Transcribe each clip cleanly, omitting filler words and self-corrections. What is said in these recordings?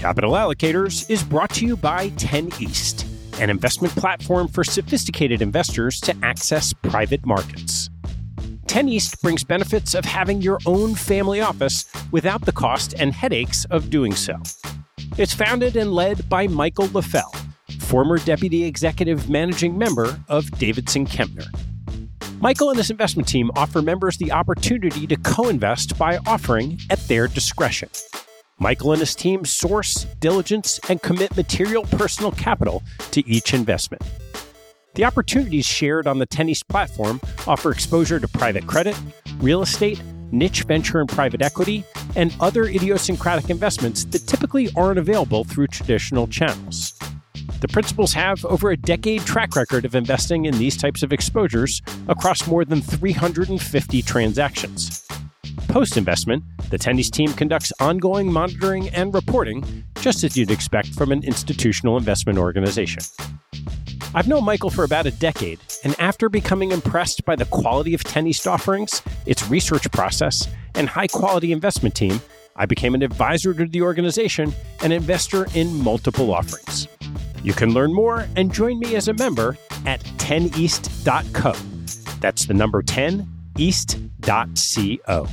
Capital Allocators is brought to you by 10 East, an investment platform for sophisticated investors to access private markets. 10 East brings benefits of having your own family office without the cost and headaches of doing so. It's founded and led by Michael LaFell, former Deputy Executive Managing Member of Davidson Kempner. Michael and his investment team offer members the opportunity to co-invest by offering at their discretion. Michael and his team source, diligence, and commit material personal capital to each investment. The opportunities shared on the 10 East platform offer exposure to private credit, real estate, niche venture and private equity, and other idiosyncratic investments that typically aren't available through traditional channels. The principals have over a decade track record of investing in these types of exposures across more than 350 transactions. Post-investment, the 10 East team conducts ongoing monitoring and reporting, just as you'd expect from an institutional investment organization. I've known Michael for about a decade, and after becoming impressed by the quality of 10 East offerings, its research process, and high-quality investment team, I became an advisor to the organization and investor in multiple offerings. You can learn more and join me as a member at 10east.co. That's the number 10, east.co.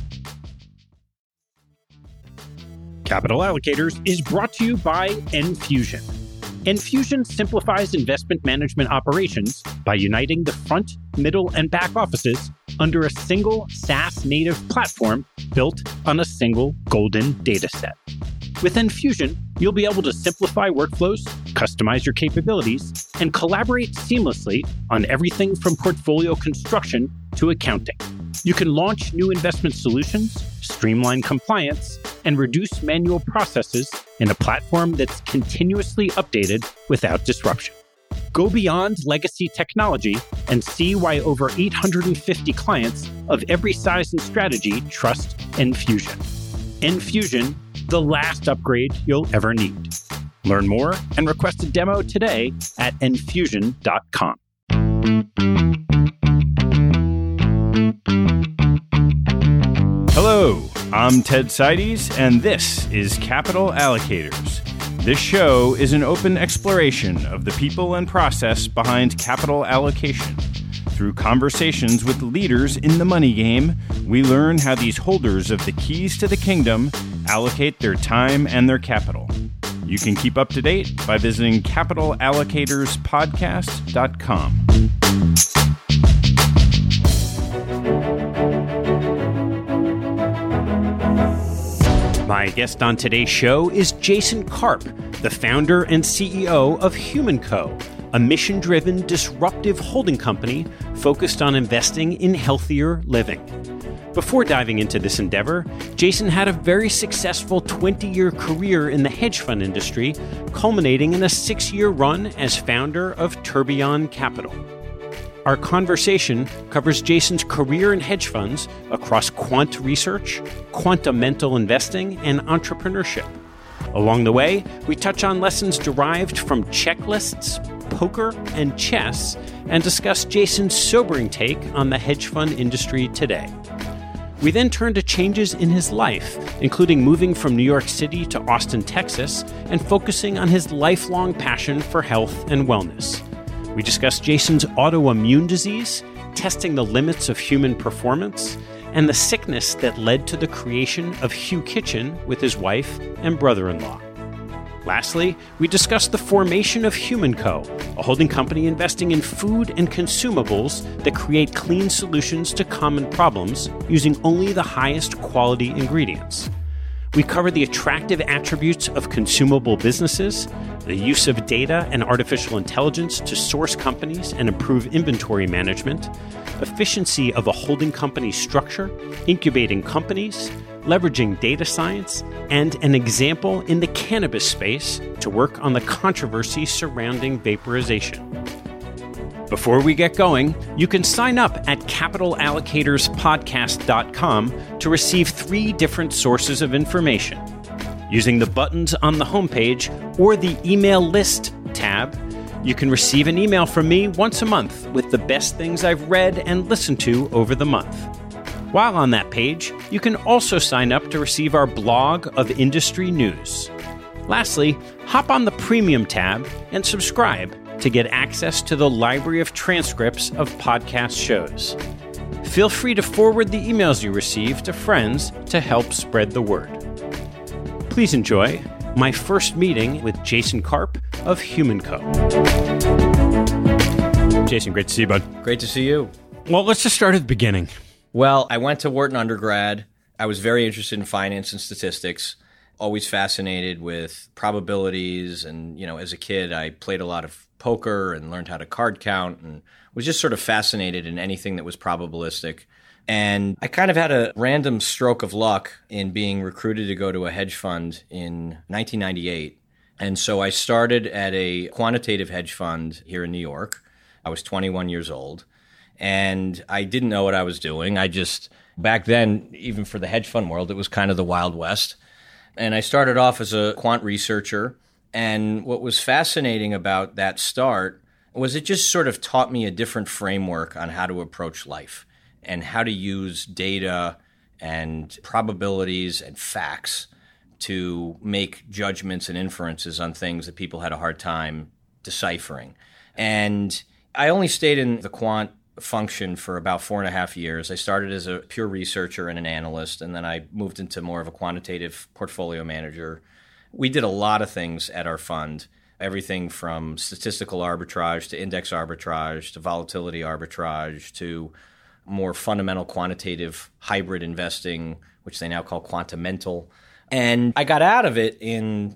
Capital Allocators is brought to you by Enfusion. Enfusion simplifies investment management operations by uniting the front, middle, and back offices under a single SaaS-native platform built on a single golden data set. With Enfusion, you'll be able to simplify workflows, customize your capabilities, and collaborate seamlessly on everything from portfolio construction to accounting. You can launch new investment solutions, streamline compliance, and reduce manual processes in a platform that's continuously updated without disruption. Go beyond legacy technology and see why over 850 clients of every size and strategy trust Enfusion. Enfusion, the last upgrade you'll ever need. Learn more and request a demo today at enfusion.com. Hello, I'm Ted Seides, and this is Capital Allocators. This show is an open exploration of the people and process behind capital allocation. Through conversations with leaders in the money game, we learn how these holders of the keys to the kingdom allocate their time and their capital. You can keep up to date by visiting capitalallocatorspodcast.com. My guest on today's show is Jason Karp, the founder and CEO of HumanCo, a mission-driven, disruptive holding company focused on investing in healthier living. Before diving into this endeavor, Jason had a very successful 20-year career in the hedge fund industry, culminating in a 6-year run as founder of Tourbillon Capital. Our conversation covers Jason's career in hedge funds across quant research, quantamental investing, and entrepreneurship. Along the way, we touch on lessons derived from checklists, poker, and chess, and discuss Jason's sobering take on the hedge fund industry today. We then turn to changes in his life, including moving from New York City to Austin, Texas, and focusing on his lifelong passion for health and wellness. We discuss Jason's autoimmune disease, testing the limits of human performance, and the sickness that led to the creation of Hugh Kitchen with his wife and brother-in-law. Lastly, we discuss the formation of HumanCo, a holding company investing in food and consumables that create clean solutions to common problems using only the highest quality ingredients. We cover the attractive attributes of consumable businesses, the use of data and artificial intelligence to source companies and improve inventory management, efficiency of a holding company structure, incubating companies, leveraging data science, and an example in the cannabis space to work on the controversy surrounding vaporization. Before we get going, you can sign up at capitalallocatorspodcast.com to receive 3 different sources of information. Using the buttons on the homepage or the email list tab, you can receive an email from me once a month with the best things I've read and listened to over the month. While on that page, you can also sign up to receive our blog of industry news. Lastly, hop on the Premium tab and subscribe to get access to the library of transcripts of podcast shows. Feel free to forward the emails you receive to friends to help spread the word. Please enjoy my first meeting with Jason Karp of HumanCo. Jason, great to see you, bud. Great to see you. Well, let's just start at the beginning. Well, I went to Wharton undergrad. I was very interested in finance and statistics, always fascinated with probabilities. And, as a kid, I played a lot of poker and learned how to card count and was just sort of fascinated in anything that was probabilistic. And I kind of had a random stroke of luck in being recruited to go to a hedge fund in 1998. And so I started at a quantitative hedge fund here in New York. I was 21 years old. And I didn't know what I was doing. Back then, even for the hedge fund world, it was kind of the Wild West. And I started off as a quant researcher. And what was fascinating about that start was it just sort of taught me a different framework on how to approach life and how to use data and probabilities and facts to make judgments and inferences on things that people had a hard time deciphering. And I only stayed in the quant function for about 4.5 years. I started as a pure researcher and an analyst, and then I moved into more of a quantitative portfolio manager. We did a lot of things at our fund, everything from statistical arbitrage to index arbitrage to volatility arbitrage to more fundamental quantitative hybrid investing, which they now call quantamental. And I got out of it in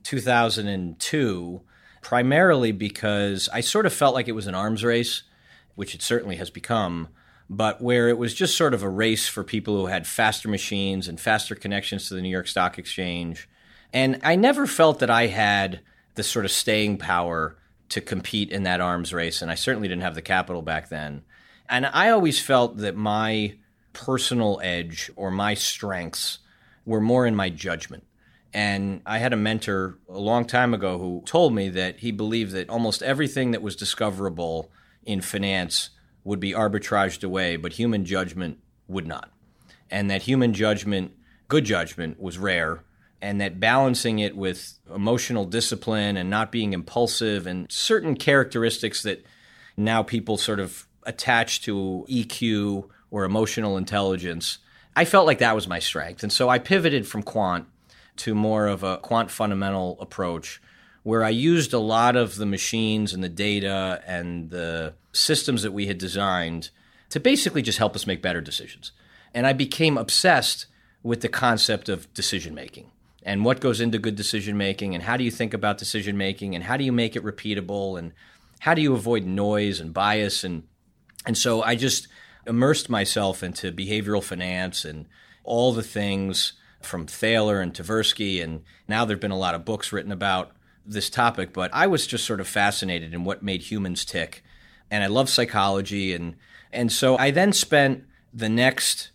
2002 primarily because I sort of felt like it was an arms race, which it certainly has become, but where it was just sort of a race for people who had faster machines and faster connections to the New York Stock Exchange. And I never felt that I had the sort of staying power to compete in that arms race, and I certainly didn't have the capital back then. And I always felt that my personal edge or my strengths were more in my judgment. And I had a mentor a long time ago who told me that he believed that almost everything that was discoverable in finance would be arbitraged away, but human judgment would not. And that human judgment, good judgment, was rare, and that balancing it with emotional discipline and not being impulsive and certain characteristics that now people sort of attach to EQ or emotional intelligence, I felt like that was my strength. And so I pivoted from quant to more of a quant fundamental approach, where I used a lot of the machines and the data and the systems that we had designed to basically just help us make better decisions. And I became obsessed with the concept of decision-making and what goes into good decision-making and how do you think about decision-making and how do you make it repeatable and how do you avoid noise and bias. And so I just immersed myself into behavioral finance and all the things from Thaler and Tversky, and now there have been a lot of books written about this topic, but I was just sort of fascinated in what made humans tick. And I love psychology. And so I then spent the next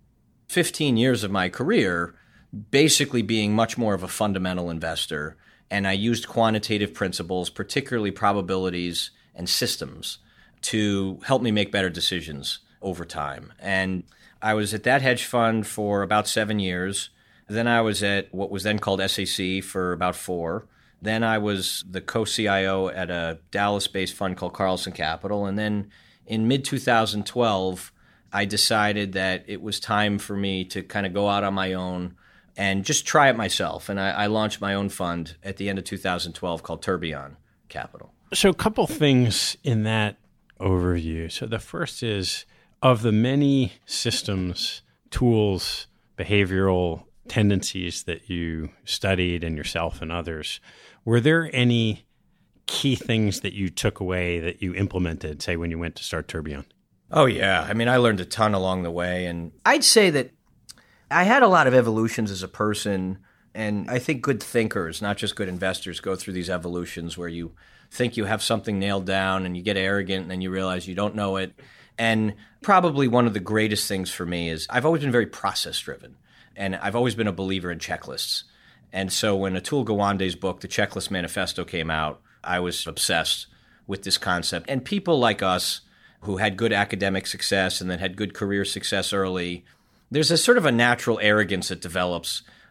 15 years of my career basically being much more of a fundamental investor. And I used quantitative principles, particularly probabilities and systems, to help me make better decisions over time. And I was at that hedge fund for about 7 years. Then I was at what was then called SAC for about 4. Then I was the co-CIO at a Dallas-based fund called Carlson Capital. And then in mid-2012, I decided that it was time for me to kind of go out on my own and just try it myself. And I launched my own fund at the end of 2012 called Tourbillon Capital. So a couple things in that overview. So the first is, of the many systems, tools, behavioral tendencies that you studied and yourself and others, were there any key things that you took away that you implemented, say, when you went to start Tourbillon? Oh, yeah. I mean, I learned a ton along the way. And I'd say that I had a lot of evolutions as a person. And I think good thinkers, not just good investors, go through these evolutions where you think you have something nailed down and you get arrogant and then you realize you don't know it. And probably one of the greatest things for me is I've always been very process-driven. And I've always been a believer in checklists. And so when Atul Gawande's book, The Checklist Manifesto, came out, I was obsessed with this concept. And people like us who had good academic success and then had good career success early, there's a sort of a natural arrogance that develops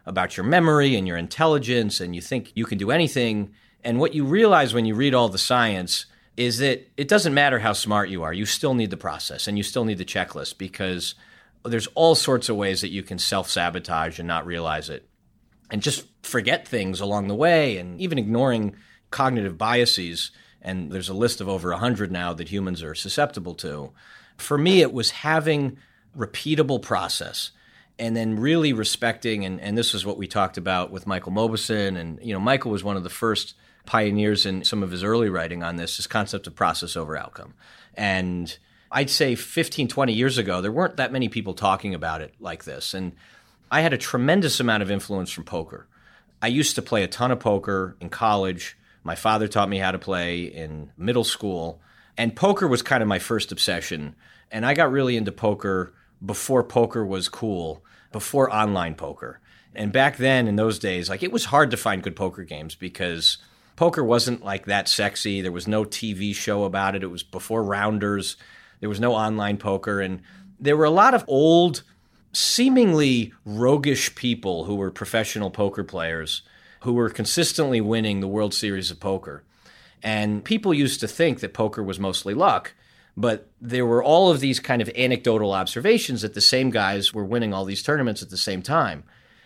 about your memory and your intelligence, and you think you can do anything. And what you realize when you read all the science is that it doesn't matter how smart you are. You still need the process and you still need the checklist, because there's all sorts of ways that you can self-sabotage and not realize it and just forget things along the way, and even ignoring cognitive biases. And there's a list of over 100 now that humans are susceptible to. For me, it was having repeatable process and then really respecting, and this is what we talked about with Michael Mauboussin. And, Michael was one of the first pioneers in some of his early writing on this concept of process over outcome. And I'd say 15, 20 years ago, there weren't that many people talking about it like this. And I had a tremendous amount of influence from poker. I used to play a ton of poker in college. My father taught me how to play in middle school. And poker was kind of my first obsession. And I got really into poker before poker was cool, before online poker. And back then, in those days, it was hard to find good poker games because poker wasn't that sexy. There was no TV show about it. It was before Rounders. There was no online poker. And there were a lot of old, seemingly roguish people who were professional poker players who were consistently winning the World Series of Poker. And people used to think that poker was mostly luck, but there were all of these kind of anecdotal observations that the same guys were winning all these tournaments at the same time.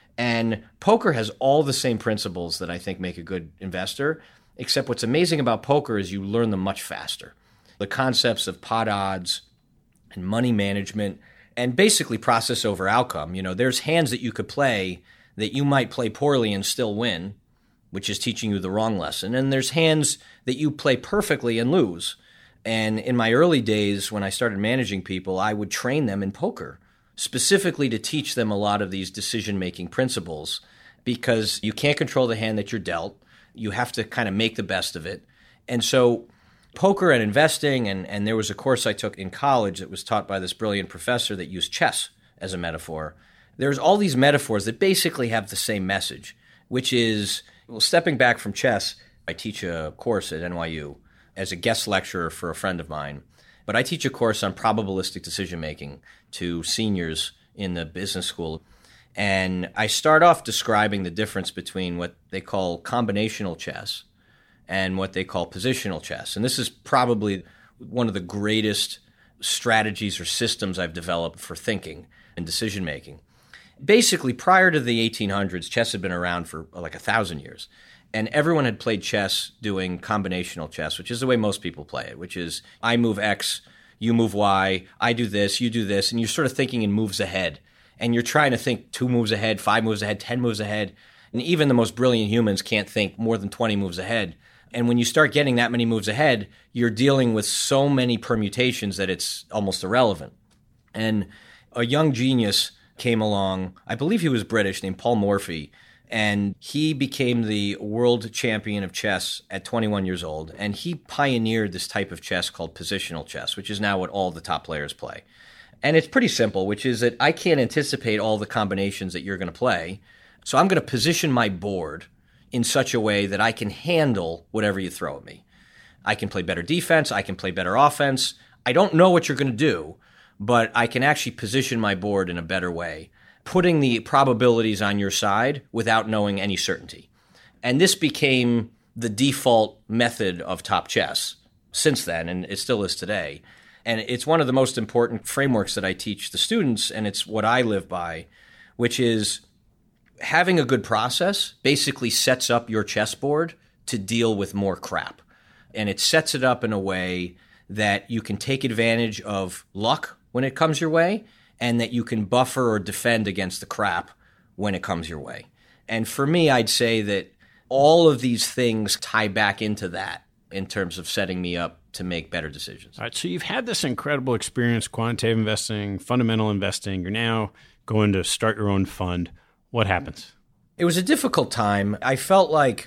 And poker has all the same principles that I think make a good investor, except what's amazing about poker is you learn them much faster. The concepts of pot odds and money management and basically process over outcome. There's hands that you could play that you might play poorly and still win, which is teaching you the wrong lesson. And there's hands that you play perfectly and lose. And in my early days, when I started managing people, I would train them in poker, specifically to teach them a lot of these decision-making principles, because you can't control the hand that you're dealt. You have to kind of make the best of it. And so poker and investing, and there was a course I took in college that was taught by this brilliant professor that used chess as a metaphor. There's all these metaphors that basically have the same message, which is, stepping back from chess, I teach a course at NYU as a guest lecturer for a friend of mine. But I teach a course on probabilistic decision-making to seniors in the business school. And I start off describing the difference between what they call combinational chess and what they call positional chess. And this is probably one of the greatest strategies or systems I've developed for thinking and decision-making. Basically, prior to the 1800s, chess had been around for 1,000 years. And everyone had played chess doing combinational chess, which is the way most people play it, which is I move X, you move Y, I do this, you do this, and you're sort of thinking in moves ahead. And you're trying to think 2 moves ahead, 5 moves ahead, 10 moves ahead. And even the most brilliant humans can't think more than 20 moves ahead. And when you start getting that many moves ahead, you're dealing with so many permutations that it's almost irrelevant. And a young genius came along, I believe he was British, named Paul Morphy, and he became the world champion of chess at 21 years old. And he pioneered this type of chess called positional chess, which is now what all the top players play. And it's pretty simple, which is that I can't anticipate all the combinations that you're going to play. So I'm going to position my board in such a way that I can handle whatever you throw at me. I can play better defense. I can play better offense. I don't know what you're going to do, but I can actually position my board in a better way, putting the probabilities on your side without knowing any certainty. And this became the default method of top chess since then, and it still is today. And it's one of the most important frameworks that I teach the students, and it's what I live by, which is having a good process basically sets up your chessboard to deal with more crap. And it sets it up in a way that you can take advantage of luck when it comes your way, and that you can buffer or defend against the crap when it comes your way. And for me, I'd say that all of these things tie back into that in terms of setting me up to make better decisions. All right, so you've had this incredible experience, quantitative investing, fundamental investing. You're now going to start your own fund. What happens? It was a difficult time. I felt like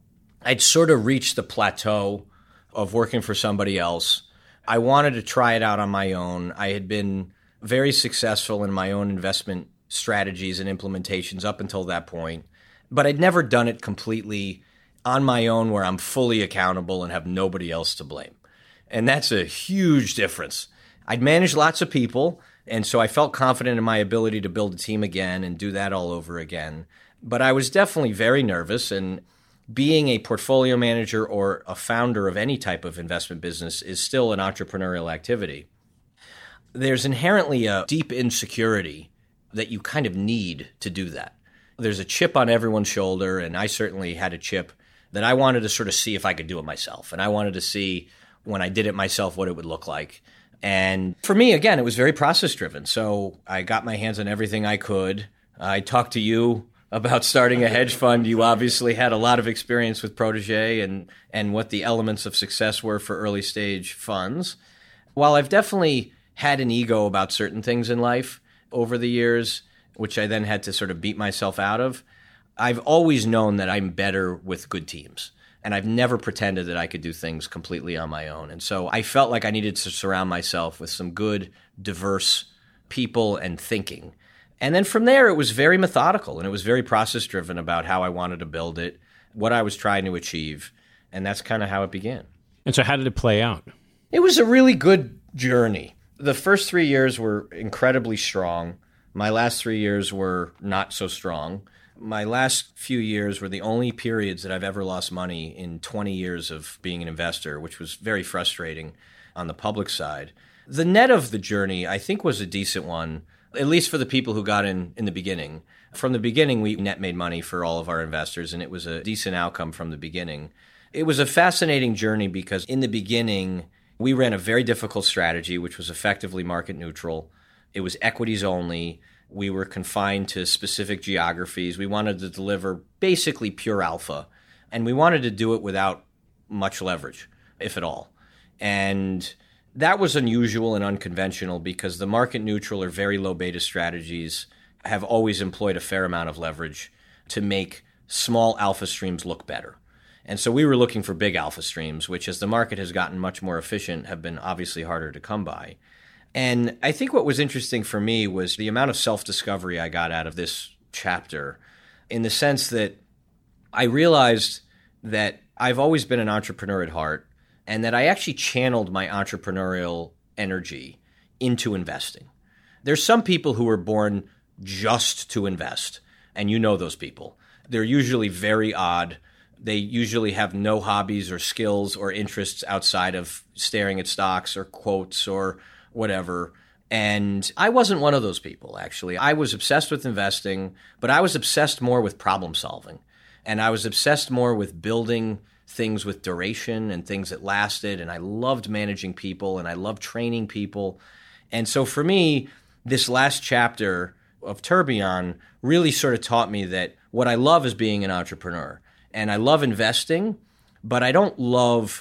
I'd sort of reached the plateau of working for somebody else. I wanted to try it out on my own. I had been very successful in my own investment strategies and implementations up until that point, but I'd never done it completely on my own where I'm fully accountable and have nobody else to blame. And that's a huge difference. I'd managed lots of people, and so I felt confident in my ability to build a team again and do that all over again. But I was definitely very nervous, and being a portfolio manager or a founder of any type of investment business is still an entrepreneurial activity. There's inherently a deep insecurity that you kind of need to do that. There's a chip on everyone's shoulder, and I certainly had a chip that I wanted to sort of see if I could do it myself. And I wanted to see when I did it myself what it would look like. And for me, again, it was very process-driven. So I got my hands on everything I could. I talked to you about starting a hedge fund. You obviously had a lot of experience with Protégé and what the elements of success were for early-stage funds. While I've definitely had an ego about certain things in life over the years, which I then had to sort of beat myself out of, I've always known that I'm better with good teams. And I've never pretended that I could do things completely on my own. And so I felt like I needed to surround myself with some good, diverse people and thinking. And then from there, it was very methodical and it was very process-driven about how I wanted to build it, what I was trying to achieve. And that's kind of how it began. And so how did it play out? It was a really good journey. The first 3 years were incredibly strong. My last 3 years were not so strong. My last few years were the only periods that I've ever lost money in 20 years of being an investor, which was very frustrating on the public side. The net of the journey, I think, was a decent one, at least for the people who got in the beginning. From the beginning, we net made money for all of our investors, and it was a decent outcome from the beginning. It was a fascinating journey because in the beginning, we ran a very difficult strategy, which was effectively market neutral. It was equities only. We were confined to specific geographies. We wanted to deliver basically pure alpha, and we wanted to do it without much leverage, if at all. And that was unusual and unconventional because the market neutral or very low beta strategies have always employed a fair amount of leverage to make small alpha streams look better. And so we were looking for big alpha streams, which as the market has gotten much more efficient have been obviously harder to come by. And I think what was interesting for me was the amount of self-discovery I got out of this chapter, in the sense that I realized that I've always been an entrepreneur at heart and that I actually channeled my entrepreneurial energy into investing. There's some people who were born just to invest, and you know those people. They're usually very odd. They usually have no hobbies or skills or interests outside of staring at stocks or quotes or whatever. And I wasn't one of those people, actually. I was obsessed with investing, but I was obsessed more with problem solving. And I was obsessed more with building things with duration and things that lasted. And I loved managing people and I loved training people. And so for me, this last chapter of Tourbillon really sort of taught me that what I love is being an entrepreneur. And I love investing, but I don't love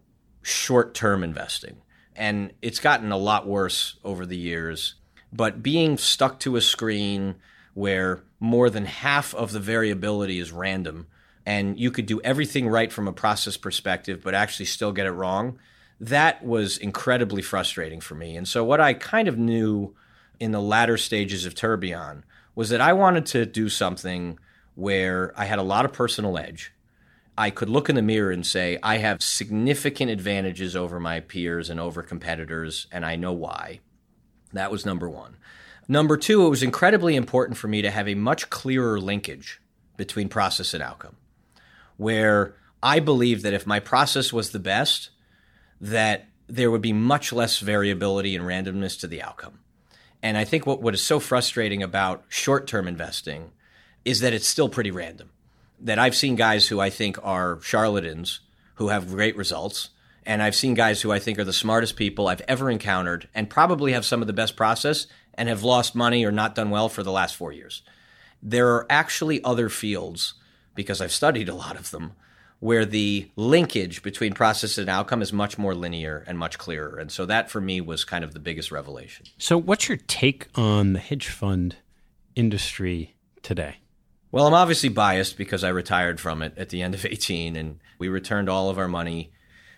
short-term investing. And it's gotten a lot worse over the years. But being stuck to a screen where more than half of the variability is random and you could do everything right from a process perspective but actually still get it wrong, that was incredibly frustrating for me. And so what I kind of knew in the latter stages of Tourbillon was that I wanted to do something where I had a lot of personal edge. I could look in the mirror and say, I have significant advantages over my peers and over competitors, and I know why. That was number one. Number two, it was incredibly important for me to have a much clearer linkage between process and outcome, where I believed that if my process was the best, that there would be much less variability and randomness to the outcome. And I think what is so frustrating about short-term investing is that it's still pretty random. That I've seen guys who I think are charlatans who have great results, and I've seen guys who I think are the smartest people I've ever encountered and probably have some of the best process and have lost money or not done well for the last 4 years. There are actually other fields, because I've studied a lot of them, where the linkage between process and outcome is much more linear and much clearer. And so that for me was kind of the biggest revelation. So what's your take on the hedge fund industry today? Well, I'm obviously biased because I retired from it at the end of 18 and we returned all of our money.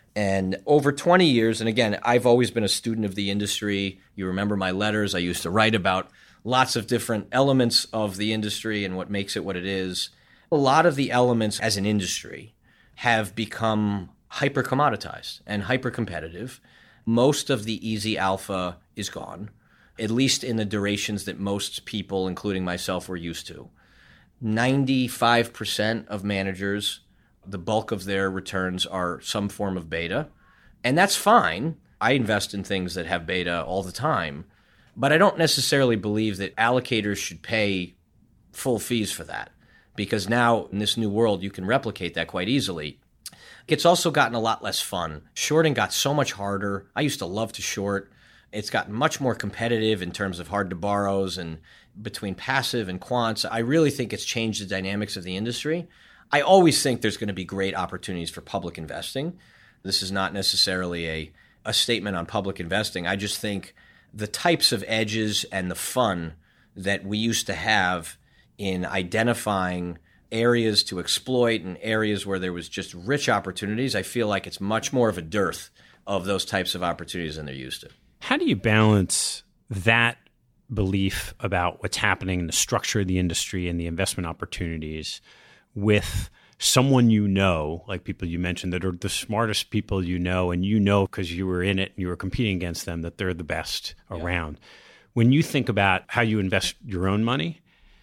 And over 20 years, and again, I've always been a student of the industry. You remember my letters. I used to write about lots of different elements of the industry and what makes it what it is. A lot of the elements as an industry have become hyper commoditized and hyper competitive. Most of the easy alpha is gone, at least in the durations that most people, including myself, were used to. 95% of managers, the bulk of their returns are some form of beta. And that's fine. I invest in things that have beta all the time. But I don't necessarily believe that allocators should pay full fees for that. Because now in this new world, you can replicate that quite easily. It's also gotten a lot less fun. Shorting got so much harder. I used to love to short. It's gotten much more competitive in terms of hard to borrows and between passive and quants. I really think it's changed the dynamics of the industry. I always think there's going to be great opportunities for public investing. This is not necessarily a statement on public investing. I just think the types of edges and the fun that we used to have in identifying areas to exploit and areas where there was just rich opportunities, I feel like it's much more of a dearth of those types of opportunities than they're used to. How do you balance that belief about what's happening in the structure of the industry and the investment opportunities with someone you know, like people you mentioned that are the smartest people you know, and you know because you were in it and you were competing against them that they're the best around. When you think about how you invest your own money,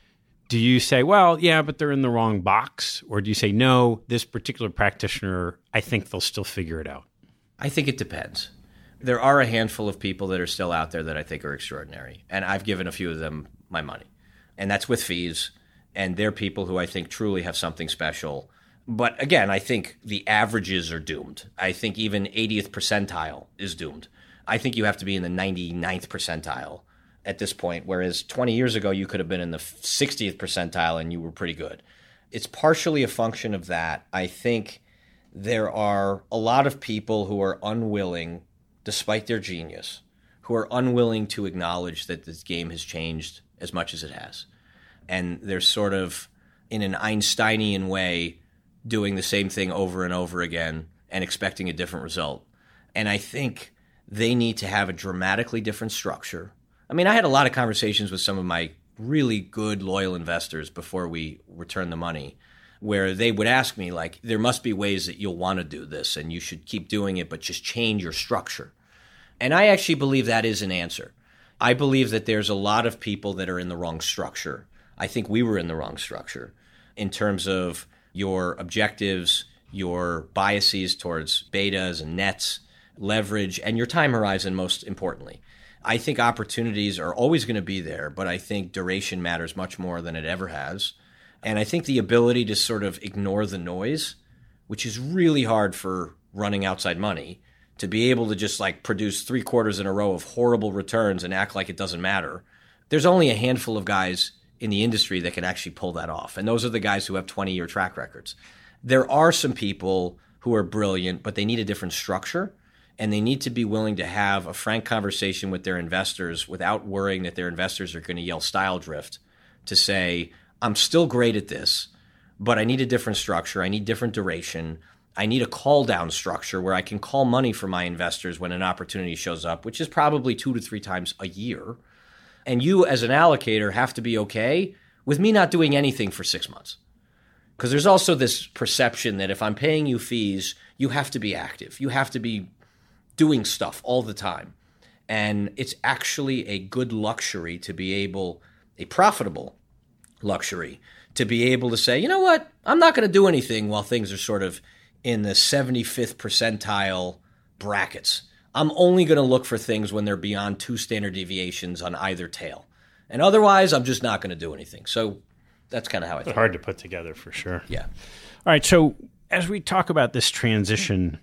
do you say, well, yeah, but they're in the wrong box? Or do you say, no, this particular practitioner, I think they'll still figure it out? I think it depends. There are a handful of people that are still out there that I think are extraordinary. And I've given a few of them my money. And that's with fees. And they're people who I think truly have something special. But again, I think the averages are doomed. I think even 80th percentile is doomed. I think you have to be in the 99th percentile at this point, whereas 20 years ago, you could have been in the 60th percentile and you were pretty good. It's partially a function of that. I think there are a lot of people who are unwilling, despite their genius, who are unwilling to acknowledge that this game has changed as much as it has. And they're sort of, in an Einsteinian way, doing the same thing over and over again and expecting a different result. And I think they need to have a dramatically different structure. I mean, I had a lot of conversations with some of my really good, loyal investors before we returned the money, where they would ask me, like, there must be ways that you'll want to do this and you should keep doing it, but just change your structure. And I actually believe that is an answer. I believe that there's a lot of people that are in the wrong structure. I think we were in the wrong structure in terms of your objectives, your biases towards betas and nets, leverage, and your time horizon, most importantly. I think opportunities are always going to be there, but I think duration matters much more than it ever has. And I think the ability to sort of ignore the noise, which is really hard for running outside money, to be able to just like produce 3 quarters in a row of horrible returns and act like it doesn't matter. There's only a handful of guys in the industry that can actually pull that off. And those are the guys who have 20-year track records. There are some people who are brilliant, but they need a different structure. And they need to be willing to have a frank conversation with their investors without worrying that their investors are going to yell style drift to say, I'm still great at this, but I need a different structure. I need different duration. I need a call down structure where I can call money for my investors when an opportunity shows up, which is probably 2 to 3 times a year. And you as an allocator have to be okay with me not doing anything for 6 months. Because there's also this perception that if I'm paying you fees, you have to be active. You have to be doing stuff all the time. And it's actually a good luxury to be able, a profitable luxury, to be able to say, you know what, I'm not going to do anything while things are sort of in the 75th percentile brackets. I'm only going to look for things when they're beyond 2 standard deviations on either tail. And otherwise, I'm just not going to do anything. So that's kind of how I think. It's hard to put together for sure. Yeah. All right. So as we talk about this transition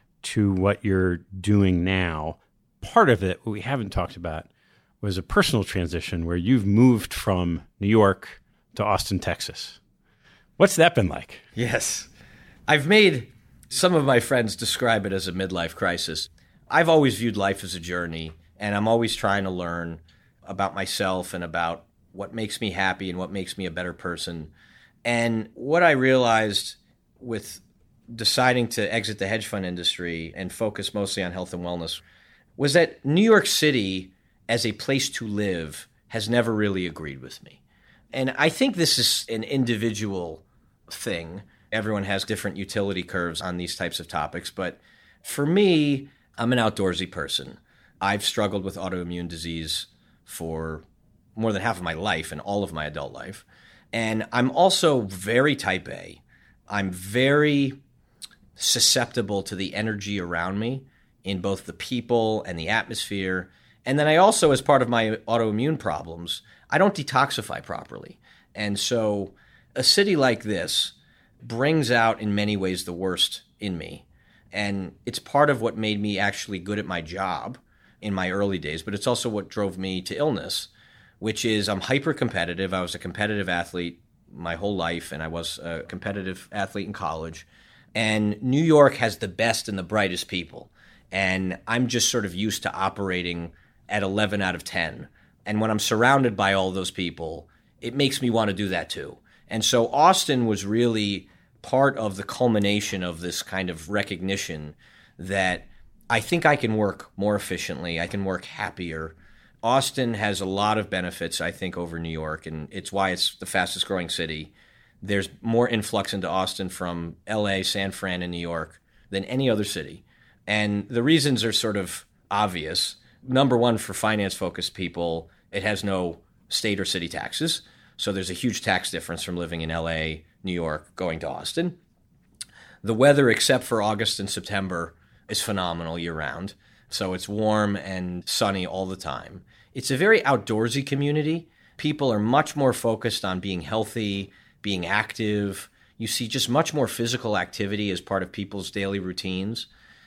to what you're doing now, part of it, what we haven't talked about, was a personal transition where you've moved from New York to Austin, Texas. What's that been like? Yes. I've made some of my friends describe it as a midlife crisis. I've always viewed life as a journey, and I'm always trying to learn about myself and about what makes me happy and what makes me a better person. And what I realized with deciding to exit the hedge fund industry and focus mostly on health and wellness was that New York City as a place to live has never really agreed with me. And I think this is an individual thing. Everyone has different utility curves on these types of topics. But for me, I'm an outdoorsy person. I've struggled with autoimmune disease for more than half of my life and all of my adult life. And I'm also very type A. I'm very susceptible to the energy around me in both the people and the atmosphere. And then I also, as part of my autoimmune problems, I don't detoxify properly. And so a city like this brings out in many ways the worst in me. And it's part of what made me actually good at my job in my early days, but it's also what drove me to illness, which is I'm hyper competitive. I was a competitive athlete my whole life, and I was a competitive athlete in college. And New York has the best and the brightest people. And I'm just sort of used to operating at 11 out of 10. And when I'm surrounded by all those people, it makes me want to do that too. And so Austin was really part of the culmination of this kind of recognition that I think I can work more efficiently, I can work happier. Austin has a lot of benefits, I think, over New York, and it's why it's the fastest growing city. There's more influx into Austin from LA, San Fran, and New York than any other city. And the reasons are sort of obvious. Number one, for finance-focused people, it has no state or city taxes. So there's a huge tax difference from living in LA, New York, going to Austin. The weather, except for August and September, is phenomenal year-round. So it's warm and sunny all the time. It's a very outdoorsy community. People are much more focused on being healthy, being active. You see just much more physical activity as part of people's daily routines.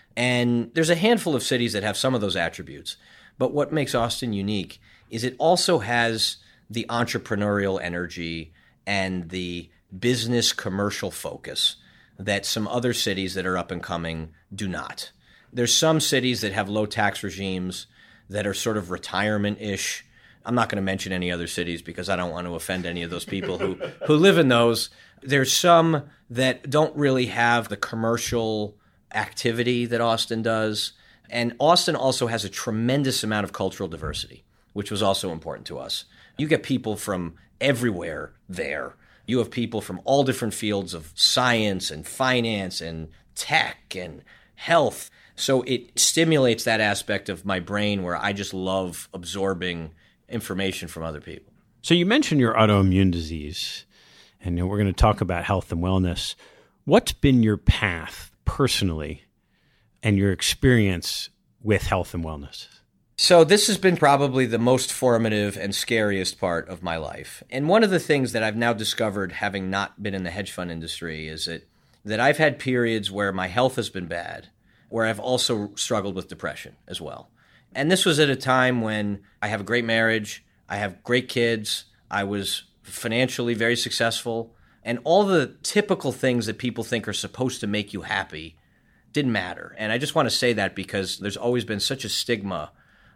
And there's a handful of cities that have some of those attributes. But what makes Austin unique is it also has the entrepreneurial energy and the business commercial focus that some other cities that are up and coming do not. There's some cities that have low tax regimes that are sort of retirement-ish. I'm not going to mention any other cities because I don't want to offend any of those people who live in those. There's some that don't really have the commercial activity that Austin does. And Austin also has a tremendous amount of cultural diversity, which was also important to us. You get people from everywhere there. You have people from all different fields of science and finance and tech and health. So it stimulates that aspect of my brain where I just love absorbing information from other people. So you mentioned your autoimmune disease, and we're going to talk about health and wellness. What's been your path personally and your experience with health and wellness? So this has been probably the most formative and scariest part of my life. And one of the things that I've now discovered, having not been in the hedge fund industry, is that I've had periods where my health has been bad, where I've also struggled with depression as well. And this was at a time when I have a great marriage, I have great kids, I was financially very successful, and all the typical things that people think are supposed to make you happy didn't matter. And I just want to say that because there's always been such a stigma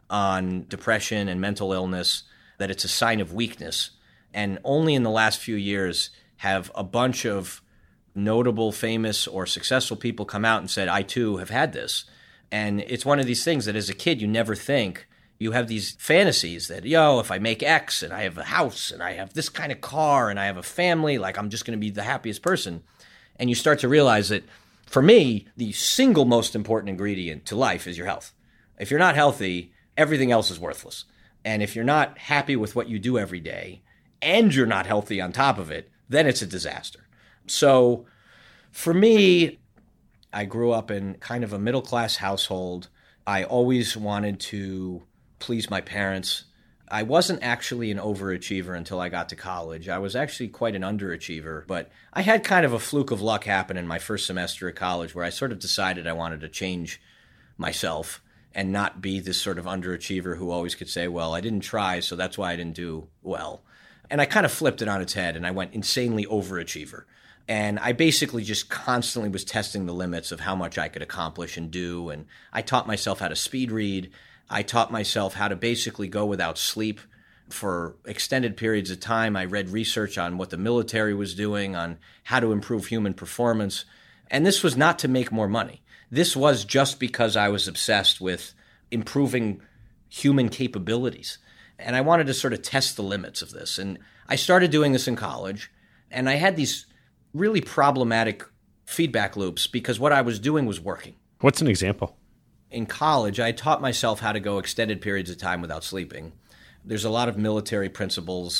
on depression and mental illness that it's a sign of weakness. And only in the last few years have a bunch of notable, famous, or successful people come out and said, I too have had this. And it's one of these things that as a kid you never think. You have these fantasies that, if I make X and I have a house and I have this kind of car and I have a family, like I'm just going to be the happiest person. And you start to realize that for me, the single most important ingredient to life is your health. If you're not healthy, everything else is worthless. And if you're not happy with what you do every day and you're not healthy on top of it, then it's a disaster. So for me, I grew up in kind of a middle-class household. I always wanted to please my parents. I wasn't actually an overachiever until I got to college. I was actually quite an underachiever, but I had kind of a fluke of luck happen in my first semester at college where I sort of decided I wanted to change myself and not be this sort of underachiever who always could say, well, I didn't try, so that's why I didn't do well. And I kind of flipped it on its head, and I went insanely overachiever. And I basically just constantly was testing the limits of how much I could accomplish and do. And I taught myself how to speed read. I taught myself how to basically go without sleep for extended periods of time. I read research on what the military was doing, on how to improve human performance. And this was not to make more money. This was just because I was obsessed with improving human capabilities. And I wanted to sort of test the limits of this. And I started doing this in college, and I had these really problematic feedback loops because what I was doing was working. What's an example? In college, I taught myself how to go extended periods of time without sleeping. There's a lot of military principles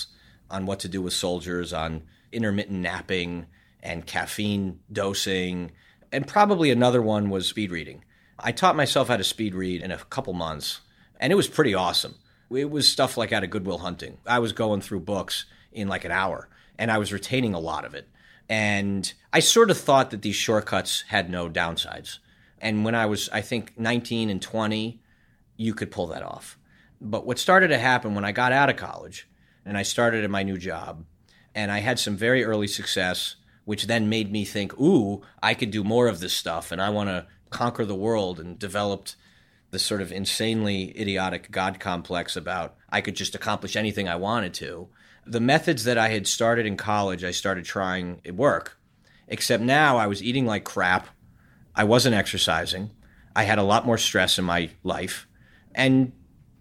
on what to do with soldiers, on intermittent napping and caffeine dosing. And probably another one was speed reading. I taught myself how to speed read in a couple months, and it was pretty awesome. It was stuff like out of Good Will Hunting. I was going through books in like an hour, and I was retaining a lot of it. And I sort of thought that these shortcuts had no downsides. And when I was, I think, 19 and 20, you could pull that off. But what started to happen when I got out of college and I started at my new job, and I had some very early success, which then made me think, ooh, I could do more of this stuff, and I want to conquer the world, and developed this sort of insanely idiotic God complex about I could just accomplish anything I wanted to. The methods that I had started in college, I started trying at work, except now I was eating like crap. I wasn't exercising. I had a lot more stress in my life. And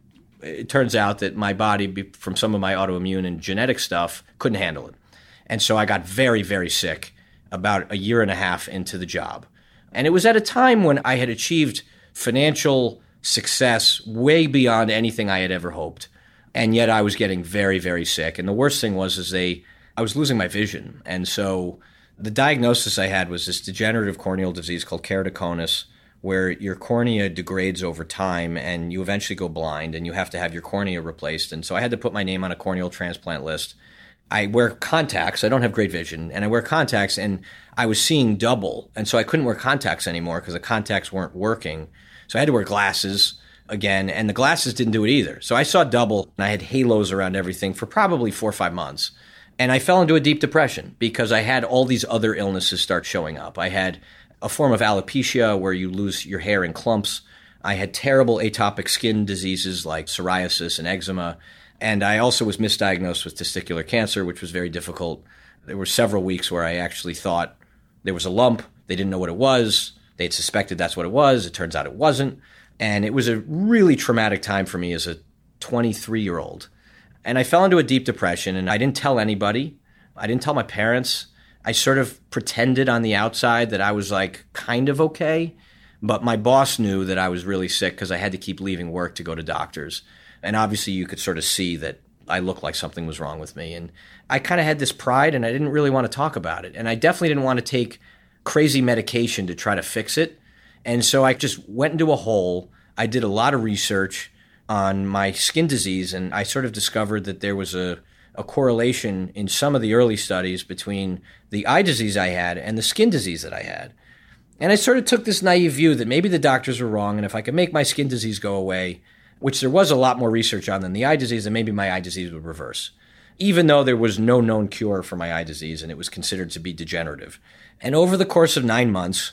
it turns out that my body, from some of my autoimmune and genetic stuff, couldn't handle it. And so I got very, very sick about a year and a half into the job. And it was at a time when I had achieved financial success way beyond anything I had ever hoped. And yet I was getting very, very sick. And the worst thing was I was losing my vision. And so the diagnosis I had was this degenerative corneal disease called keratoconus, where your cornea degrades over time and you eventually go blind and you have to have your cornea replaced. And so I had to put my name on a corneal transplant list. I wear contacts. I don't have great vision. And I wear contacts, and I was seeing double. And so I couldn't wear contacts anymore because the contacts weren't working. So I had to wear glasses again, and the glasses didn't do it either. So I saw double, and I had halos around everything for probably 4 or 5 months. And I fell into a deep depression because I had all these other illnesses start showing up. I had a form of alopecia where you lose your hair in clumps. I had terrible atopic skin diseases like psoriasis and eczema. And I also was misdiagnosed with testicular cancer, which was very difficult. There were several weeks where I actually thought there was a lump. They didn't know what it was. They had suspected that's what it was. It turns out it wasn't. And it was a really traumatic time for me as a 23-year-old. And I fell into a deep depression, and I didn't tell anybody. I didn't tell my parents. I sort of pretended on the outside that I was like kind of okay. But my boss knew that I was really sick because I had to keep leaving work to go to doctors. And obviously you could sort of see that I looked like something was wrong with me. And I kind of had this pride, and I didn't really want to talk about it. And I definitely didn't want to take crazy medication to try to fix it. And so I just went into a hole. I did a lot of research on my skin disease, and I sort of discovered that there was a correlation in some of the early studies between the eye disease I had and the skin disease that I had. And I sort of took this naive view that maybe the doctors were wrong, and if I could make my skin disease go away, which there was a lot more research on than the eye disease, and maybe my eye disease would reverse, even though there was no known cure for my eye disease and it was considered to be degenerative. And over the course of 9 months,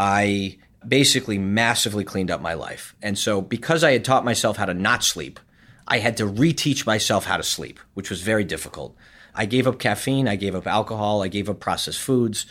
I basically massively cleaned up my life. And so because I had taught myself how to not sleep, I had to reteach myself how to sleep, which was very difficult. I gave up caffeine, I gave up alcohol, I gave up processed foods.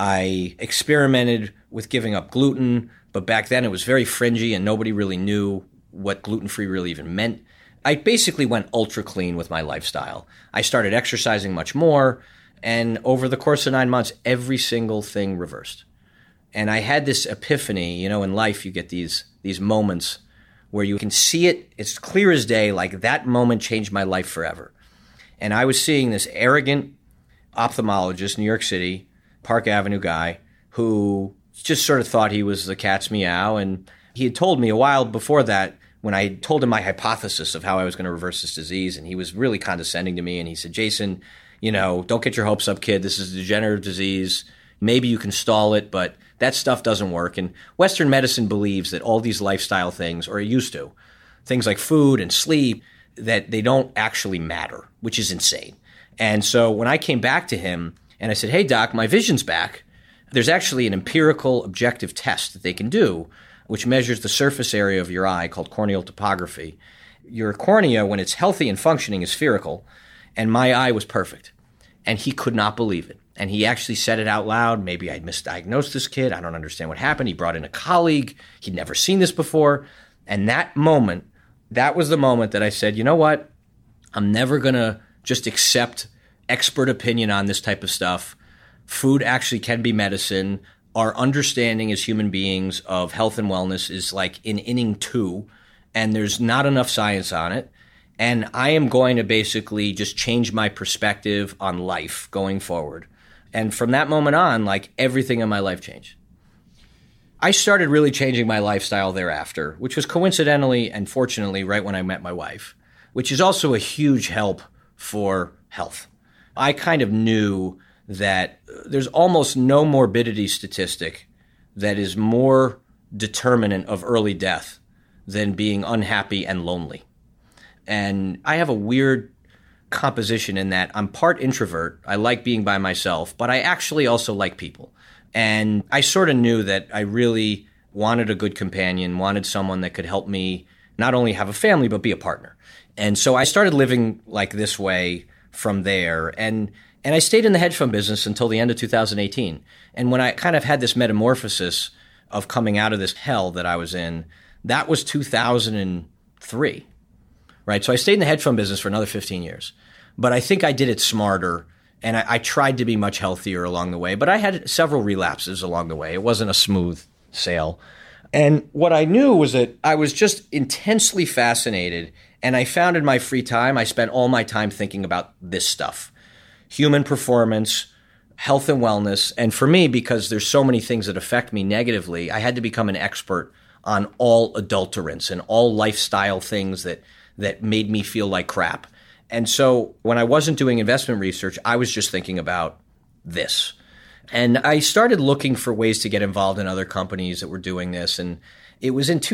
I experimented with giving up gluten, but back then it was very fringy and nobody really knew what gluten-free really even meant. I basically went ultra clean with my lifestyle. I started exercising much more, and over the course of 9 months, every single thing reversed. And I had this epiphany. In life you get these moments where you can see it, it's clear as day, like that moment changed my life forever. And I was seeing this arrogant ophthalmologist, New York City, Park Avenue guy, who just sort of thought he was the cat's meow. And he had told me a while before that, when I told him my hypothesis of how I was going to reverse this disease, and he was really condescending to me, and he said, Jason, don't get your hopes up, kid. This is a degenerative disease. Maybe you can stall it, but that stuff doesn't work. And Western medicine believes that all these lifestyle things, or it used to, things like food and sleep, that they don't actually matter, which is insane. And so when I came back to him and I said, hey, doc, my vision's back, there's actually an empirical objective test that they can do, which measures the surface area of your eye called corneal topography. Your cornea, when it's healthy and functioning, is spherical, and my eye was perfect. And he could not believe it. And he actually said it out loud. Maybe I'd misdiagnosed this kid. I don't understand what happened. He brought in a colleague. He'd never seen this before. And that moment, that was the moment that I said, you know what? I'm never going to just accept expert opinion on this type of stuff. Food actually can be medicine. Our understanding as human beings of health and wellness is like in inning 2, and there's not enough science on it. And I am going to basically just change my perspective on life going forward. And from that moment on, like, everything in my life changed. I started really changing my lifestyle thereafter, which was coincidentally and fortunately right when I met my wife, which is also a huge help for health. I kind of knew that there's almost no morbidity statistic that is more determinant of early death than being unhappy and lonely. And I have a weird composition in that I'm part introvert. I like being by myself, but I actually also like people. And I sort of knew that I really wanted a good companion, wanted someone that could help me not only have a family, but be a partner. And so I started living like this way from there. And I stayed in the hedge fund business until the end of 2018. And when I kind of had this metamorphosis of coming out of this hell that I was in, that was 2003, right? So I stayed in the hedge fund business for another 15 years. But I think I did it smarter, and I tried to be much healthier along the way. But I had several relapses along the way. It wasn't a smooth sail. And what I knew was that I was just intensely fascinated, and I found in my free time, I spent all my time thinking about this stuff. Human performance, health and wellness. And for me, because there's so many things that affect me negatively, I had to become an expert on all adulterants and all lifestyle things that made me feel like crap. And so when I wasn't doing investment research, I was just thinking about this. And I started looking for ways to get involved in other companies that were doing this. And it was in